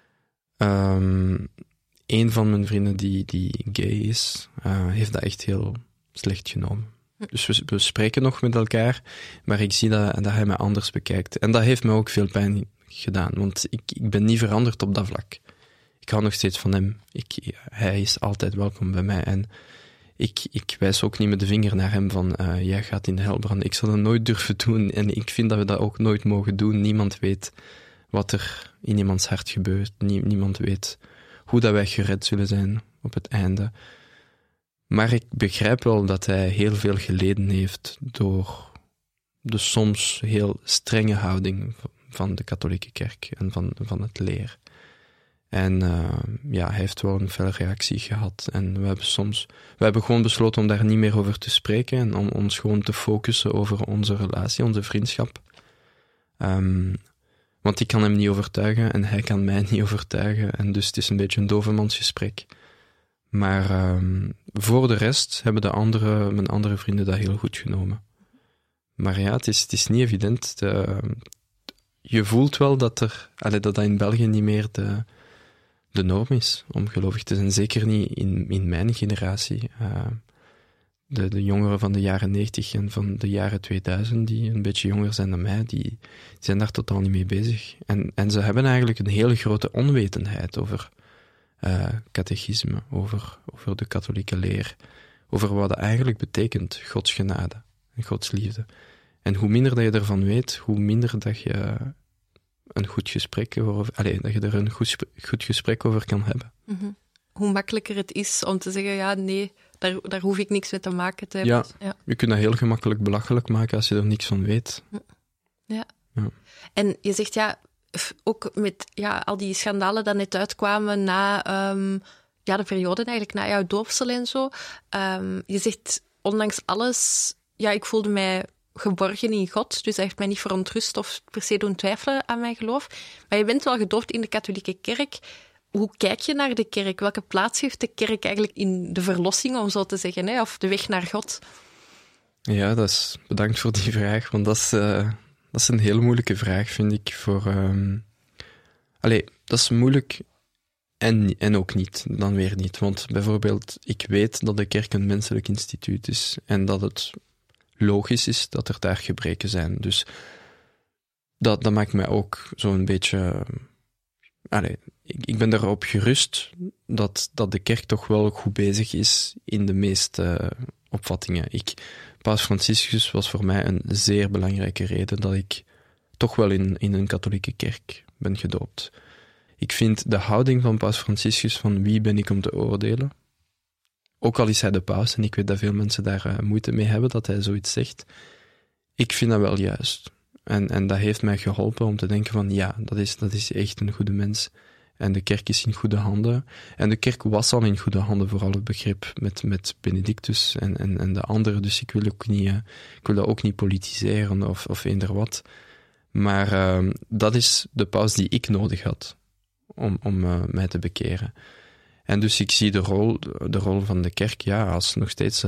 een van mijn vrienden die gay is, heeft dat echt heel slecht genomen. Dus we spreken nog met elkaar, maar ik zie dat hij mij anders bekijkt. En dat heeft me ook veel pijn gedaan, want ik ben niet veranderd op dat vlak. Ik hou nog steeds van hem. Hij is altijd welkom bij mij. En ik wijs ook niet met de vinger naar hem van jij gaat in de hel branden. Ik zal dat nooit durven doen en ik vind dat we dat ook nooit mogen doen. Niemand weet wat er in iemands hart gebeurt. Niemand weet hoe dat wij gered zullen zijn op het einde. Maar ik begrijp wel dat hij heel veel geleden heeft door de soms heel strenge houding van de katholieke kerk en van het leer. En hij heeft wel een felle reactie gehad. En we hebben gewoon besloten om daar niet meer over te spreken en om ons gewoon te focussen over onze relatie, onze vriendschap. Want ik kan hem niet overtuigen en hij kan mij niet overtuigen. En dus het is een beetje een dovemansgesprek. Maar voor de rest hebben mijn andere vrienden dat heel goed genomen. Maar ja, het is niet evident. Je voelt wel dat dat in België niet meer de norm is om gelovig te zijn. Zeker niet in mijn generatie. De jongeren van de jaren 90 en van de jaren 2000, die een beetje jonger zijn dan mij, die zijn daar totaal niet mee bezig. En ze hebben eigenlijk een hele grote onwetendheid over catechisme, over de katholieke leer, over wat het eigenlijk betekent, Gods genade en Gods liefde. En hoe minder dat je ervan weet, hoe minder dat je een goed gesprek dat je er een goed gesprek over kan hebben. Mm-hmm. Hoe makkelijker het is om te zeggen, ja, nee, daar hoef ik niks mee te maken te hebben. Ja, je kunt dat heel gemakkelijk belachelijk maken als je er niks van weet. Ja. En je zegt, ook met al die schandalen die net uitkwamen na de periode eigenlijk, na jouw doopsel en zo. Je zegt, ondanks alles, ik voelde mij geborgen in God, dus dat heeft mij niet verontrust of per se doen twijfelen aan mijn geloof. Maar je bent wel gedoopt in de katholieke kerk. Hoe kijk je naar de kerk? Welke plaats heeft de kerk eigenlijk in de verlossing, om zo te zeggen, of de weg naar God? Ja, bedankt voor die vraag, want dat is een hele moeilijke vraag, vind ik. Dat is moeilijk en ook niet, dan weer niet. Want bijvoorbeeld, ik weet dat de kerk een menselijk instituut is en dat het logisch is dat er daar gebreken zijn. Dus dat maakt mij ook zo'n beetje... Ik ben erop gerust dat de kerk toch wel goed bezig is in de meeste opvattingen. Paus Franciscus was voor mij een zeer belangrijke reden dat ik toch wel in een katholieke kerk ben gedoopt. Ik vind de houding van Paus Franciscus van wie ben ik om te oordelen, ook al is hij de paus, en ik weet dat veel mensen daar moeite mee hebben dat hij zoiets zegt, ik vind dat wel juist. En dat heeft mij geholpen om te denken van dat is echt een goede mens. En de kerk is in goede handen. En de kerk was al in goede handen, vooral het begrip met Benedictus en de anderen. Dus ik wil dat ook niet politiseren of eender wat. Maar dat is de paus die ik nodig had om mij te bekeren. En dus ik zie de rol van de kerk als nog steeds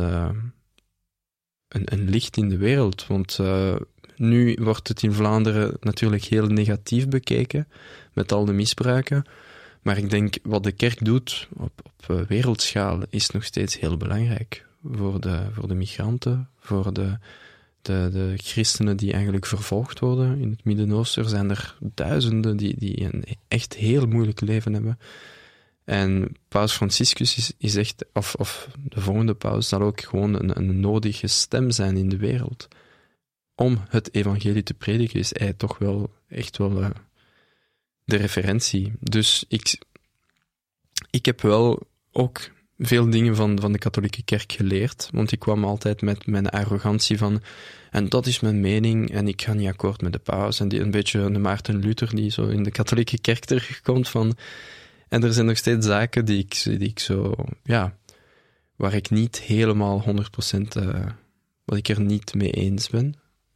een licht in de wereld. Want nu wordt het in Vlaanderen natuurlijk heel negatief bekeken, met al de misbruiken. Maar ik denk, wat de kerk doet op wereldschaal is nog steeds heel belangrijk. Voor de migranten, voor de christenen die eigenlijk vervolgd worden. In het Midden-Oosten zijn er duizenden die een echt heel moeilijk leven hebben. En Paus Franciscus is echt, of de volgende paus, zal ook gewoon een nodige stem zijn in de wereld. Om het evangelie te prediken is hij toch wel echt wel de referentie. Dus ik heb wel ook veel dingen van de katholieke kerk geleerd, want ik kwam altijd met mijn arrogantie van en dat is mijn mening en ik ga niet akkoord met de paus. En een beetje de Maarten Luther die zo in de katholieke kerk terugkomt van... En er zijn nog steeds zaken die ik zo, waar ik niet helemaal 100% wat ik er niet mee eens ben.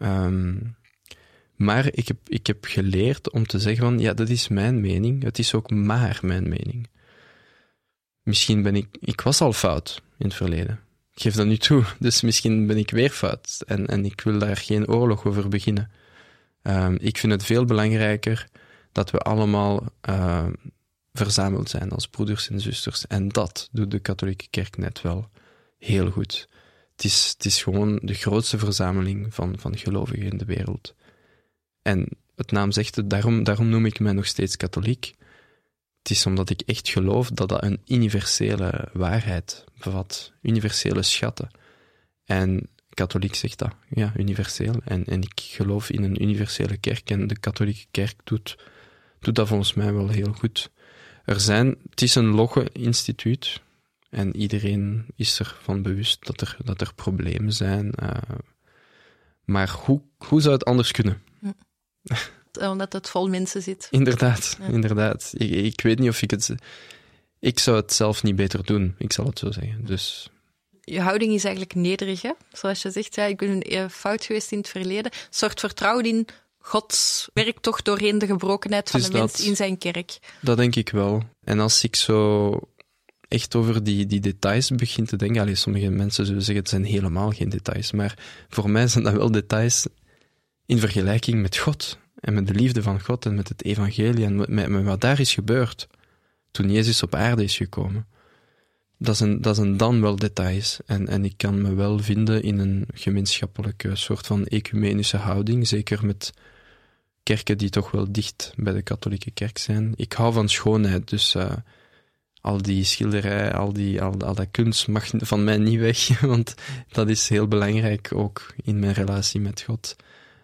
Maar ik heb geleerd om te zeggen van, dat is mijn mening. Het is ook maar mijn mening. Misschien ik was al fout in het verleden. Ik geef dat nu toe, dus misschien ben ik weer fout. En ik wil daar geen oorlog over beginnen. Ik vind het veel belangrijker dat we allemaal verzameld zijn als broeders en zusters. En dat doet de katholieke kerk net wel heel goed. Het is gewoon de grootste verzameling van gelovigen in de wereld. En het naam zegt het, daarom noem ik mij nog steeds katholiek. Het is omdat ik echt geloof dat dat een universele waarheid bevat. Universele schatten. En katholiek zegt dat, universeel. En ik geloof in een universele kerk. En de katholieke kerk doet dat volgens mij wel heel goed. Het is een logge instituut. En iedereen is ervan bewust dat er problemen zijn. Maar hoe zou het anders kunnen? omdat het vol mensen zit. Inderdaad, Ja. inderdaad. Ik weet niet of ik het... Ik zou het zelf niet beter doen, ik zal het zo zeggen. Dus... Je houding is eigenlijk nederig, hè? Zoals je zegt, ja, ik ben een fout geweest in het verleden. Een soort vertrouwen in God werkt toch doorheen de gebrokenheid van de mens in zijn kerk. Dat denk ik wel. En als ik zo echt over die details begin te denken... sommige mensen zullen zeggen, het zijn helemaal geen details. Maar voor mij zijn dat wel details in vergelijking met God. En met de liefde van God en met het evangelie. En met wat daar is gebeurd toen Jezus op aarde is gekomen. Dat zijn dan wel details. En ik kan me wel vinden in een gemeenschappelijke soort van ecumenische houding. Zeker met kerken die toch wel dicht bij de katholieke kerk zijn. Ik hou van schoonheid, dus al die schilderij, al dat kunst mag van mij niet weg, want dat is heel belangrijk ook in mijn relatie met God.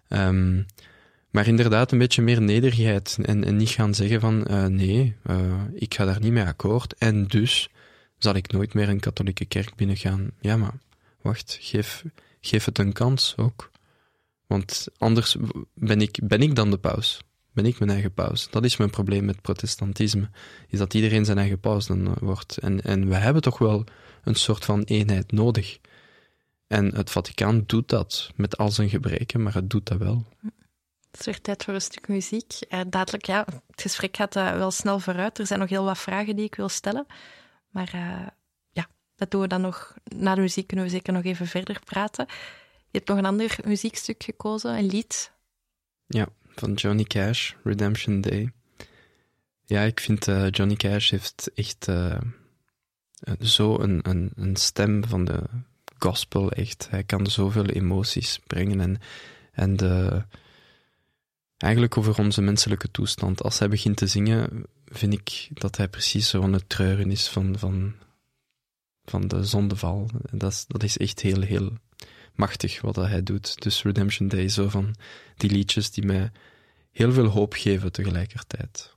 Maar inderdaad een beetje meer nederigheid en niet gaan zeggen van nee, ik ga daar niet mee akkoord en dus zal ik nooit meer een katholieke kerk binnengaan. Ja, maar wacht, geef het een kans ook. Want anders ben ik dan de paus. Ben ik mijn eigen paus. Dat is mijn probleem met protestantisme. Is dat iedereen zijn eigen paus dan wordt. En we hebben toch wel een soort van eenheid nodig. En het Vaticaan doet dat met al zijn gebreken, maar het doet dat wel. Het is weer tijd voor een stuk muziek. Dadelijk, ja, het gesprek gaat wel snel vooruit. Er zijn nog heel wat vragen die ik wil stellen. Maar ja, dat doen we dan nog. Na de muziek kunnen we zeker nog even verder praten. Je hebt nog een ander muziekstuk gekozen, een lied. Ja, van Johnny Cash, Redemption Day. Ja, ik vind Johnny Cash heeft echt zo een stem van de gospel, echt. Hij kan zoveel emoties brengen en eigenlijk over onze menselijke toestand. Als hij begint te zingen, vind ik dat hij precies zo aan het treuren is van de zondeval. Dat is echt heel, heel machtig wat hij doet. Dus Redemption Day, zo van die liedjes die mij heel veel hoop geven tegelijkertijd.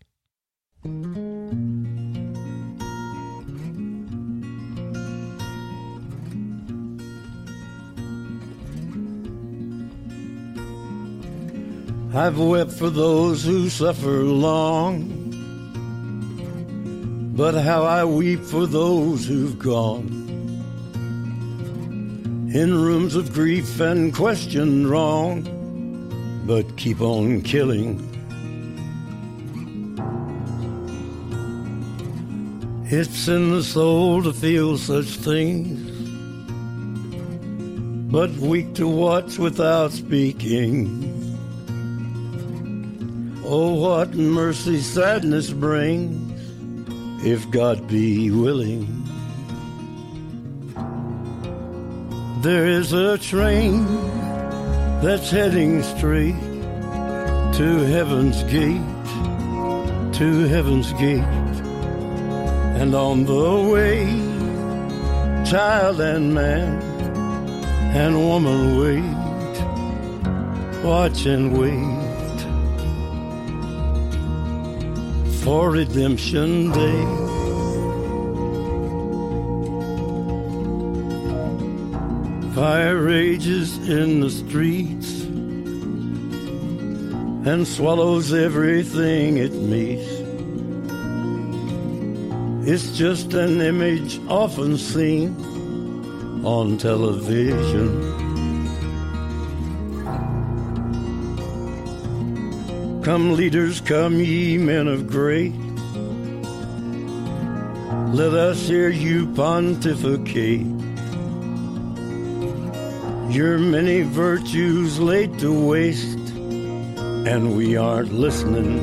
I've wept for those who suffer long, but how I weep for those who've gone in rooms of grief and questioned wrong, but keep on killing. It's in the soul to feel such things, but weak to watch without speaking. Oh, what mercy sadness brings, if God be willing. There is a train that's heading straight to heaven's gate, to heaven's gate. And on the way, child and man and woman wait, watch and wait for Redemption Day. Fire rages in the streets and swallows everything it meets. It's just an image often seen on television. Come leaders, come ye men of great, let us hear you pontificate. Your many virtues laid to waste, and we aren't listening.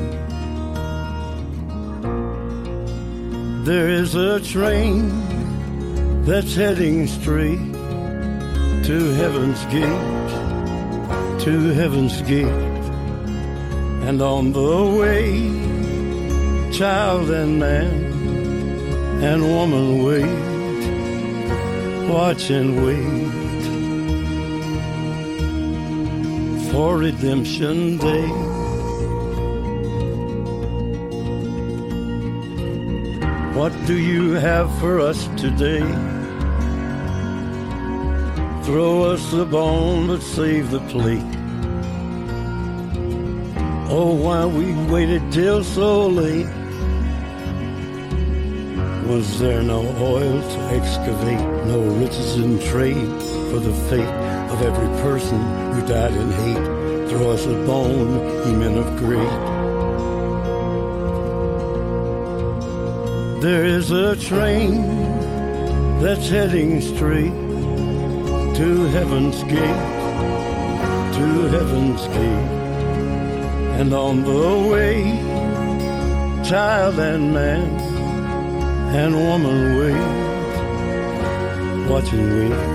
There is a train that's heading straight to heaven's gate, to heaven's gate. And on the way, child and man and woman wait, watch and wait for Redemption Day. What do you have for us today? Throw us the bone, but save the plate. Oh, why we waited till so late. Was there no oil to excavate, no riches in trade for the fate of every person who died in hate? Throw us a bone, ye men of great. There is a train that's heading straight to heaven's gate, to heaven's gate. And on the way, child and man and woman wait, watch and wait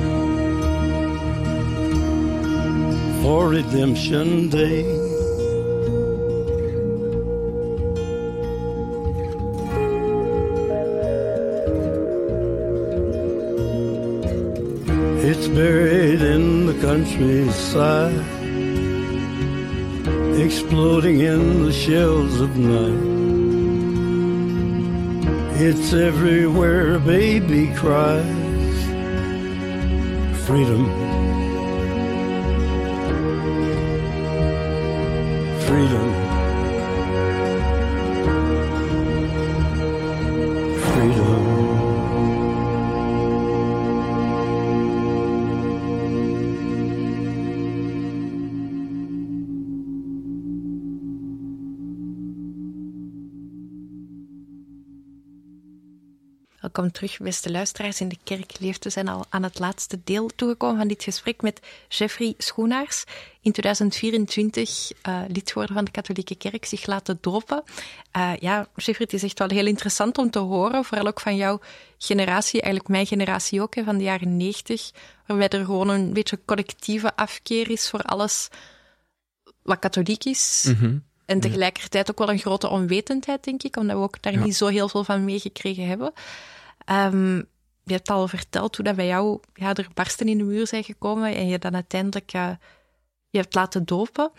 for redemption day. It's buried in the countryside, exploding in the shells of night. It's everywhere a baby cries, freedom, freedom, freedom. Welkom terug, beste luisteraars. In de Kerk leeft. We zijn al aan het laatste deel toegekomen van dit gesprek met Jeffrey Schoenaars. In 2024 lid geworden van de Katholieke Kerk, zich laten dopen. Ja, Jeffrey, het is echt wel heel interessant om te horen, vooral ook van jouw generatie, eigenlijk mijn generatie ook, van de jaren 90, waarbij er gewoon een beetje collectieve afkeer is voor alles wat katholiek is. Mm-hmm. En tegelijkertijd ook wel een grote onwetendheid, denk ik, omdat we ook daar niet zo heel veel van meegekregen hebben. Je hebt al verteld hoe dat bij jou er barsten in de muur zijn gekomen en je dan uiteindelijk je hebt laten dopen.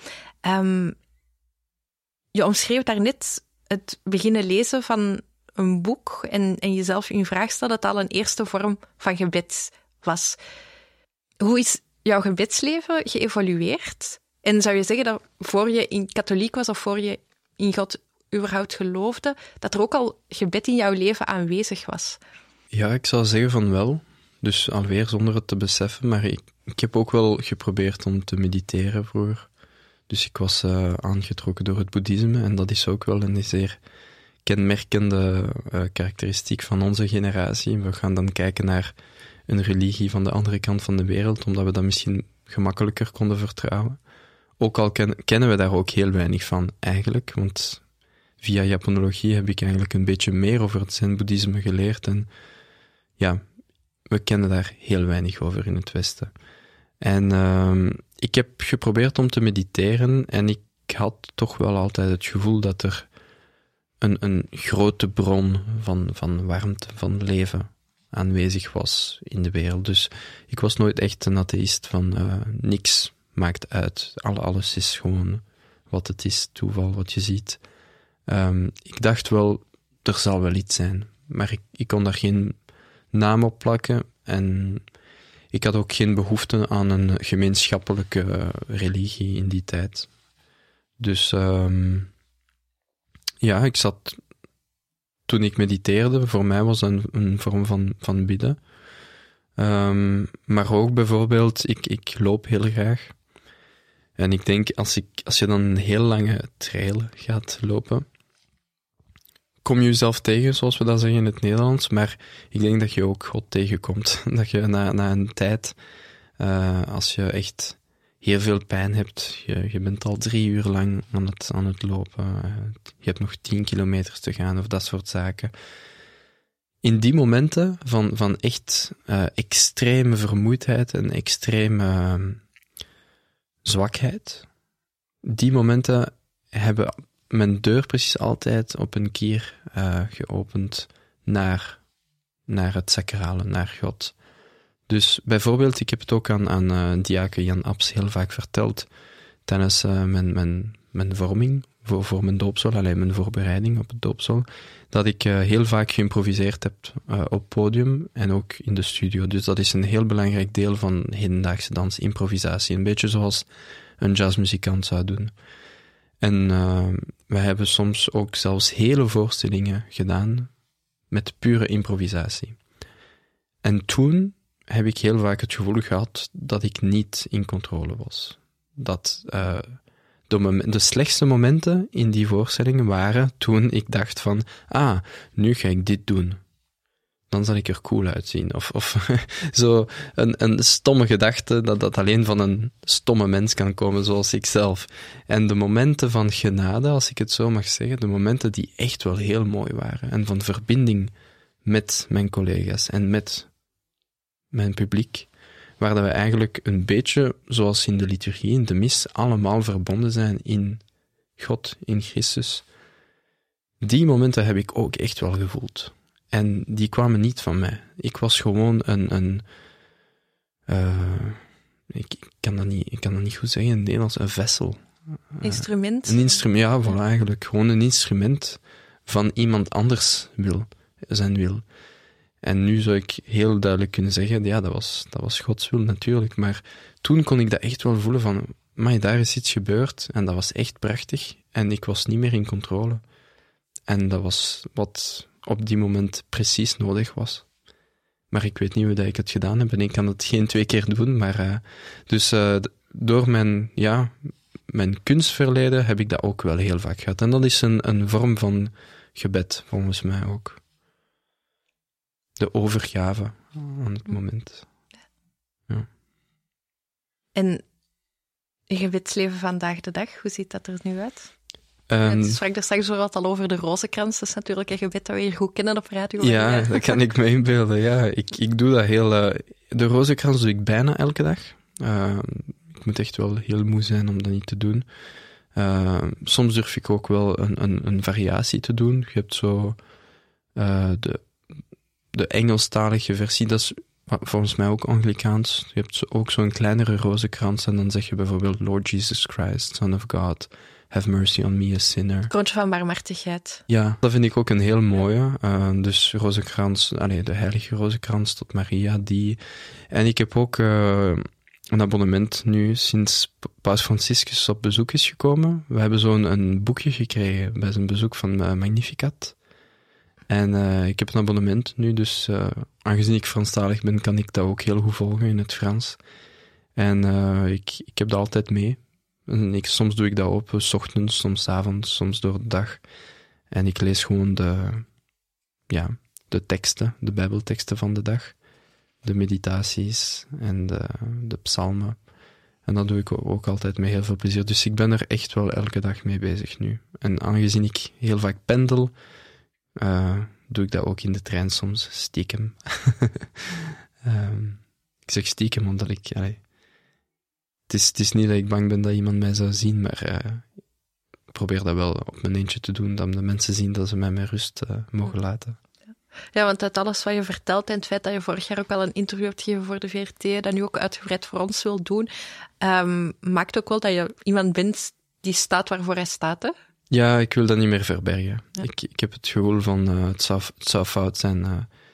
Je omschreef daarnet het beginnen lezen van een boek en jezelf in vraag stellen dat al een eerste vorm van gebed was. Hoe is jouw gebedsleven geëvolueerd? En zou je zeggen dat voor je in katholiek was of voor je in God überhaupt geloofde, dat er ook al gebed in jouw leven aanwezig was? Ja, ik zou zeggen van wel. Dus alweer zonder het te beseffen. Maar ik heb ook wel geprobeerd om te mediteren vroeger. Dus ik was aangetrokken door het boeddhisme. En dat is ook wel een zeer kenmerkende karakteristiek van onze generatie. We gaan dan kijken naar een religie van de andere kant van de wereld, omdat we dat misschien gemakkelijker konden vertrouwen. Ook al kennen we daar ook heel weinig van, eigenlijk. Want via Japanologie heb ik eigenlijk een beetje meer over het zen-boeddhisme geleerd. En ja, we kennen daar heel weinig over in het Westen. En ik heb geprobeerd om te mediteren en ik had toch wel altijd het gevoel dat er een grote bron van warmte, van leven aanwezig was in de wereld. Dus ik was nooit echt een atheïst van niks maakt uit. Alles is gewoon wat het is, toeval, wat je ziet. Ik dacht wel, er zal wel iets zijn. Maar ik kon daar geen naam op plakken. En ik had ook geen behoefte aan een gemeenschappelijke religie in die tijd. Dus ja, ik zat... Toen ik mediteerde, voor mij was een vorm van bidden. Maar ook bijvoorbeeld, ik loop heel graag. En ik denk, als je dan een heel lange trail gaat lopen, kom je jezelf tegen, zoals we dat zeggen in het Nederlands. Maar ik denk dat je ook God tegenkomt. Dat je na een tijd, als je echt heel veel pijn hebt, je bent al 3 uur lang aan het lopen, je hebt nog 10 kilometer te gaan of dat soort zaken. In die momenten van echt extreme vermoeidheid en extreme zwakheid, die momenten hebben mijn deur precies altijd op een kier geopend naar het sacrale, naar God. Dus bijvoorbeeld, ik heb het ook aan diaken Jan Abs heel vaak verteld tijdens mijn vorming voor mijn doopsel, mijn voorbereiding op het doopsel, dat ik heel vaak geïmproviseerd heb op podium en ook in de studio. Dus dat is een heel belangrijk deel van hedendaagse dans, improvisatie. Een beetje zoals een jazzmuzikant zou doen. En wij hebben soms ook zelfs hele voorstellingen gedaan met pure improvisatie. En toen heb ik heel vaak het gevoel gehad dat ik niet in controle was. Dat de slechtste momenten in die voorstellingen waren toen ik dacht van, nu ga ik dit doen. Dan zal ik er cool uitzien. Of zo een stomme gedachte dat alleen van een stomme mens kan komen, zoals ik zelf. En de momenten van genade, als ik het zo mag zeggen, de momenten die echt wel heel mooi waren, en van verbinding met mijn collega's en met mijn publiek, waar dat we eigenlijk een beetje, zoals in de liturgie, in de mis, allemaal verbonden zijn in God, in Christus. Die momenten heb ik ook echt wel gevoeld. En die kwamen niet van mij. Ik was gewoon ik kan dat niet goed zeggen in het Nederlands, een vessel. Instrument? Een instrument, ja, voilà, eigenlijk. Gewoon een instrument van iemand anders zijn wil. En nu zou ik heel duidelijk kunnen zeggen, ja, dat was Gods wil natuurlijk, maar toen kon ik dat echt wel voelen van, maar daar is iets gebeurd en dat was echt prachtig en ik was niet meer in controle. En dat was wat op die moment precies nodig was. Maar ik weet niet hoe dat ik het gedaan heb en ik kan het geen 2 keer doen, maar door mijn kunstverleden heb ik dat ook wel heel vaak gehad. En dat is een vorm van gebed, volgens mij ook. De overgave aan het moment. Ja. En je gebedsleven vandaag de dag, hoe ziet dat er nu uit? Je sprak er straks al over de rozenkrans. Dat is natuurlijk een gebed dat we hier goed kennen op radio. Ja, dat kan ik me inbeelden. Ja, ik doe dat heel... de rozenkrans doe ik bijna elke dag. Ik moet echt wel heel moe zijn om dat niet te doen. Soms durf ik ook wel een variatie te doen. Je hebt zo de Engelstalige versie, dat is volgens mij ook Anglikaans. Je hebt ook zo'n kleinere rozenkrans en dan zeg je bijvoorbeeld Lord Jesus Christ, Son of God, have mercy on me, a sinner. Kroontje van barmhartigheid. Ja, dat vind ik ook een heel mooie. Dus rozenkrans, de heilige rozenkrans tot Maria, die. En ik heb ook een abonnement nu sinds Paus Franciscus op bezoek is gekomen. We hebben zo'n boekje gekregen bij zijn bezoek van Magnificat. En ik heb een abonnement nu, dus aangezien ik Franstalig ben, kan ik dat ook heel goed volgen in het Frans. En ik heb dat altijd mee. En soms doe ik dat op, 's ochtends, soms 's avonds, soms door de dag. En ik lees gewoon de teksten, de Bijbelteksten van de dag. De meditaties en de psalmen. En dat doe ik ook altijd met heel veel plezier. Dus ik ben er echt wel elke dag mee bezig nu. En aangezien ik heel vaak pendel, doe ik dat ook in de trein soms, stiekem. Ik zeg stiekem omdat het is niet dat ik bang ben dat iemand mij zou zien, maar ik probeer dat wel op mijn eentje te doen, dat de mensen zien dat ze mij met rust mogen laten. Ja, want uit alles wat je vertelt en het feit dat je vorig jaar ook al een interview hebt gegeven voor de VRT, dat nu ook uitgebreid voor ons wil doen, maakt ook wel dat je iemand bent die staat waarvoor hij staat, hè? Ja, ik wil dat niet meer verbergen. Ja. Ik heb het gevoel van, het zou fout zijn.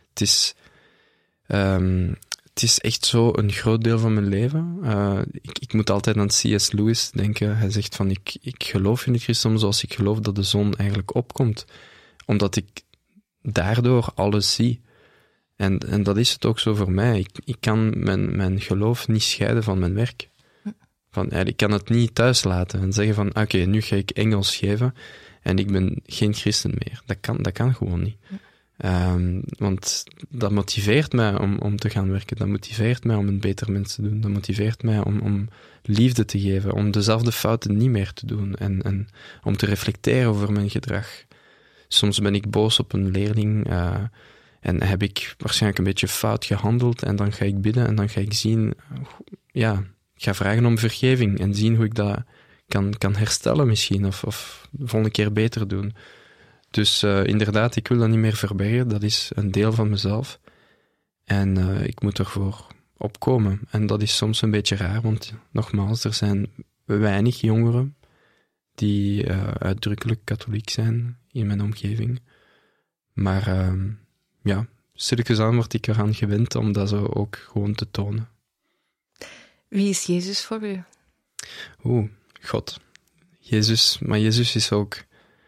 Het is echt zo een groot deel van mijn leven. Ik moet altijd aan C.S. Lewis denken. Hij zegt van, ik geloof in het christendom zoals ik geloof dat de zon eigenlijk opkomt. Omdat ik daardoor alles zie. En dat is het ook zo voor mij. Ik kan mijn geloof niet scheiden van mijn werk. Ik kan het niet thuis laten en zeggen van, oké, nu ga ik Engels geven en ik ben geen christen meer. Dat kan gewoon niet. Want dat motiveert mij om te gaan werken. Dat motiveert mij om een beter mens te doen. Dat motiveert mij om liefde te geven, om dezelfde fouten niet meer te doen en om te reflecteren over mijn gedrag. Soms ben ik boos op een leerling en heb ik waarschijnlijk een beetje fout gehandeld en dan ga ik bidden en dan ga ik zien, ik ga vragen om vergeving en zien hoe ik dat kan herstellen misschien of de volgende keer beter doen. Dus inderdaad, ik wil dat niet meer verbergen. Dat is een deel van mezelf. En ik moet ervoor opkomen. En dat is soms een beetje raar, want nogmaals, er zijn weinig jongeren die uitdrukkelijk katholiek zijn in mijn omgeving. Maar stilletjes aan word ik eraan gewend om dat zo ook gewoon te tonen. Wie is Jezus voor u? God. Maar Jezus is ook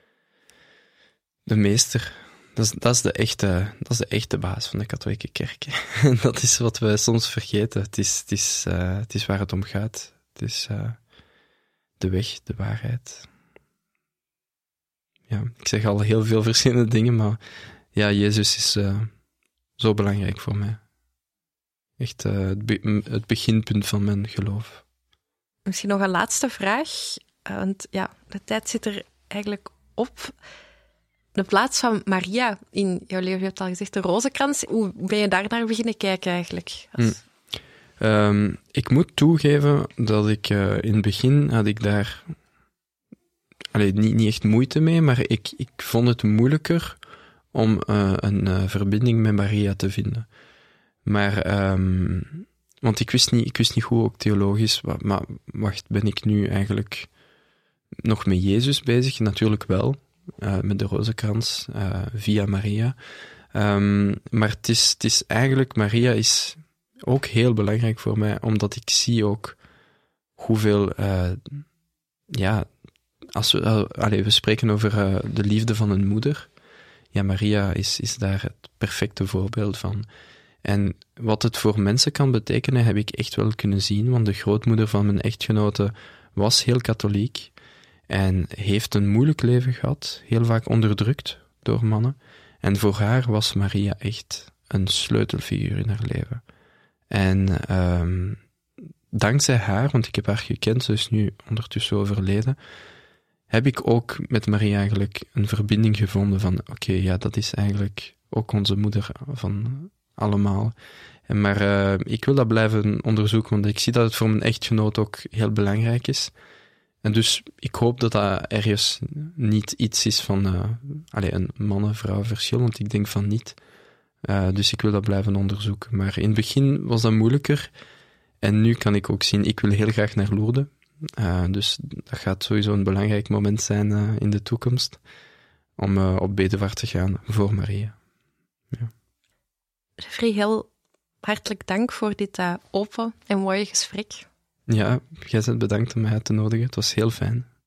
de meester. Dat is de echte baas van de katholieke kerk. En dat is wat we soms vergeten. Het is waar het om gaat. Het is de weg, de waarheid. Ja, ik zeg al heel veel verschillende dingen, maar ja, Jezus is zo belangrijk voor mij. Echt het beginpunt van mijn geloof. Misschien nog een laatste vraag, want ja, de tijd zit er eigenlijk op. De plaats van Maria in jouw leven, je hebt al gezegd, de rozenkrans. Hoe ben je daar naar beginnen kijken eigenlijk? Ik moet toegeven dat ik in het begin had ik daar niet echt moeite mee, maar ik vond het moeilijker om een verbinding met Maria te vinden. Maar, want ik wist niet goed, ook theologisch, maar wacht, ben ik nu eigenlijk nog met Jezus bezig? Natuurlijk wel, met de rozenkrans, via Maria. Maar het is eigenlijk, Maria is ook heel belangrijk voor mij, omdat ik zie ook hoeveel, als we spreken over de liefde van een moeder. Ja, Maria is daar het perfecte voorbeeld van. En wat het voor mensen kan betekenen, heb ik echt wel kunnen zien, want de grootmoeder van mijn echtgenote was heel katholiek en heeft een moeilijk leven gehad, heel vaak onderdrukt door mannen. En voor haar was Maria echt een sleutelfiguur in haar leven. En dankzij haar, want ik heb haar gekend, ze is nu ondertussen overleden, heb ik ook met Maria eigenlijk een verbinding gevonden van oké, dat is eigenlijk ook onze moeder van allemaal. Maar ik wil dat blijven onderzoeken, want ik zie dat het voor mijn echtgenoot ook heel belangrijk is. En dus ik hoop dat dat ergens niet iets is van een mannen-vrouw verschil, want ik denk van niet. Dus ik wil dat blijven onderzoeken. Maar in het begin was dat moeilijker. En nu kan ik ook zien, ik wil heel graag naar Lourdes. Dus dat gaat sowieso een belangrijk moment zijn in de toekomst. Om op bedevaart te gaan voor Maria. Ja. Geoffrey, heel hartelijk dank voor dit open en mooie gesprek. Ja, jij bent bedankt om mij uit te nodigen. Het was heel fijn.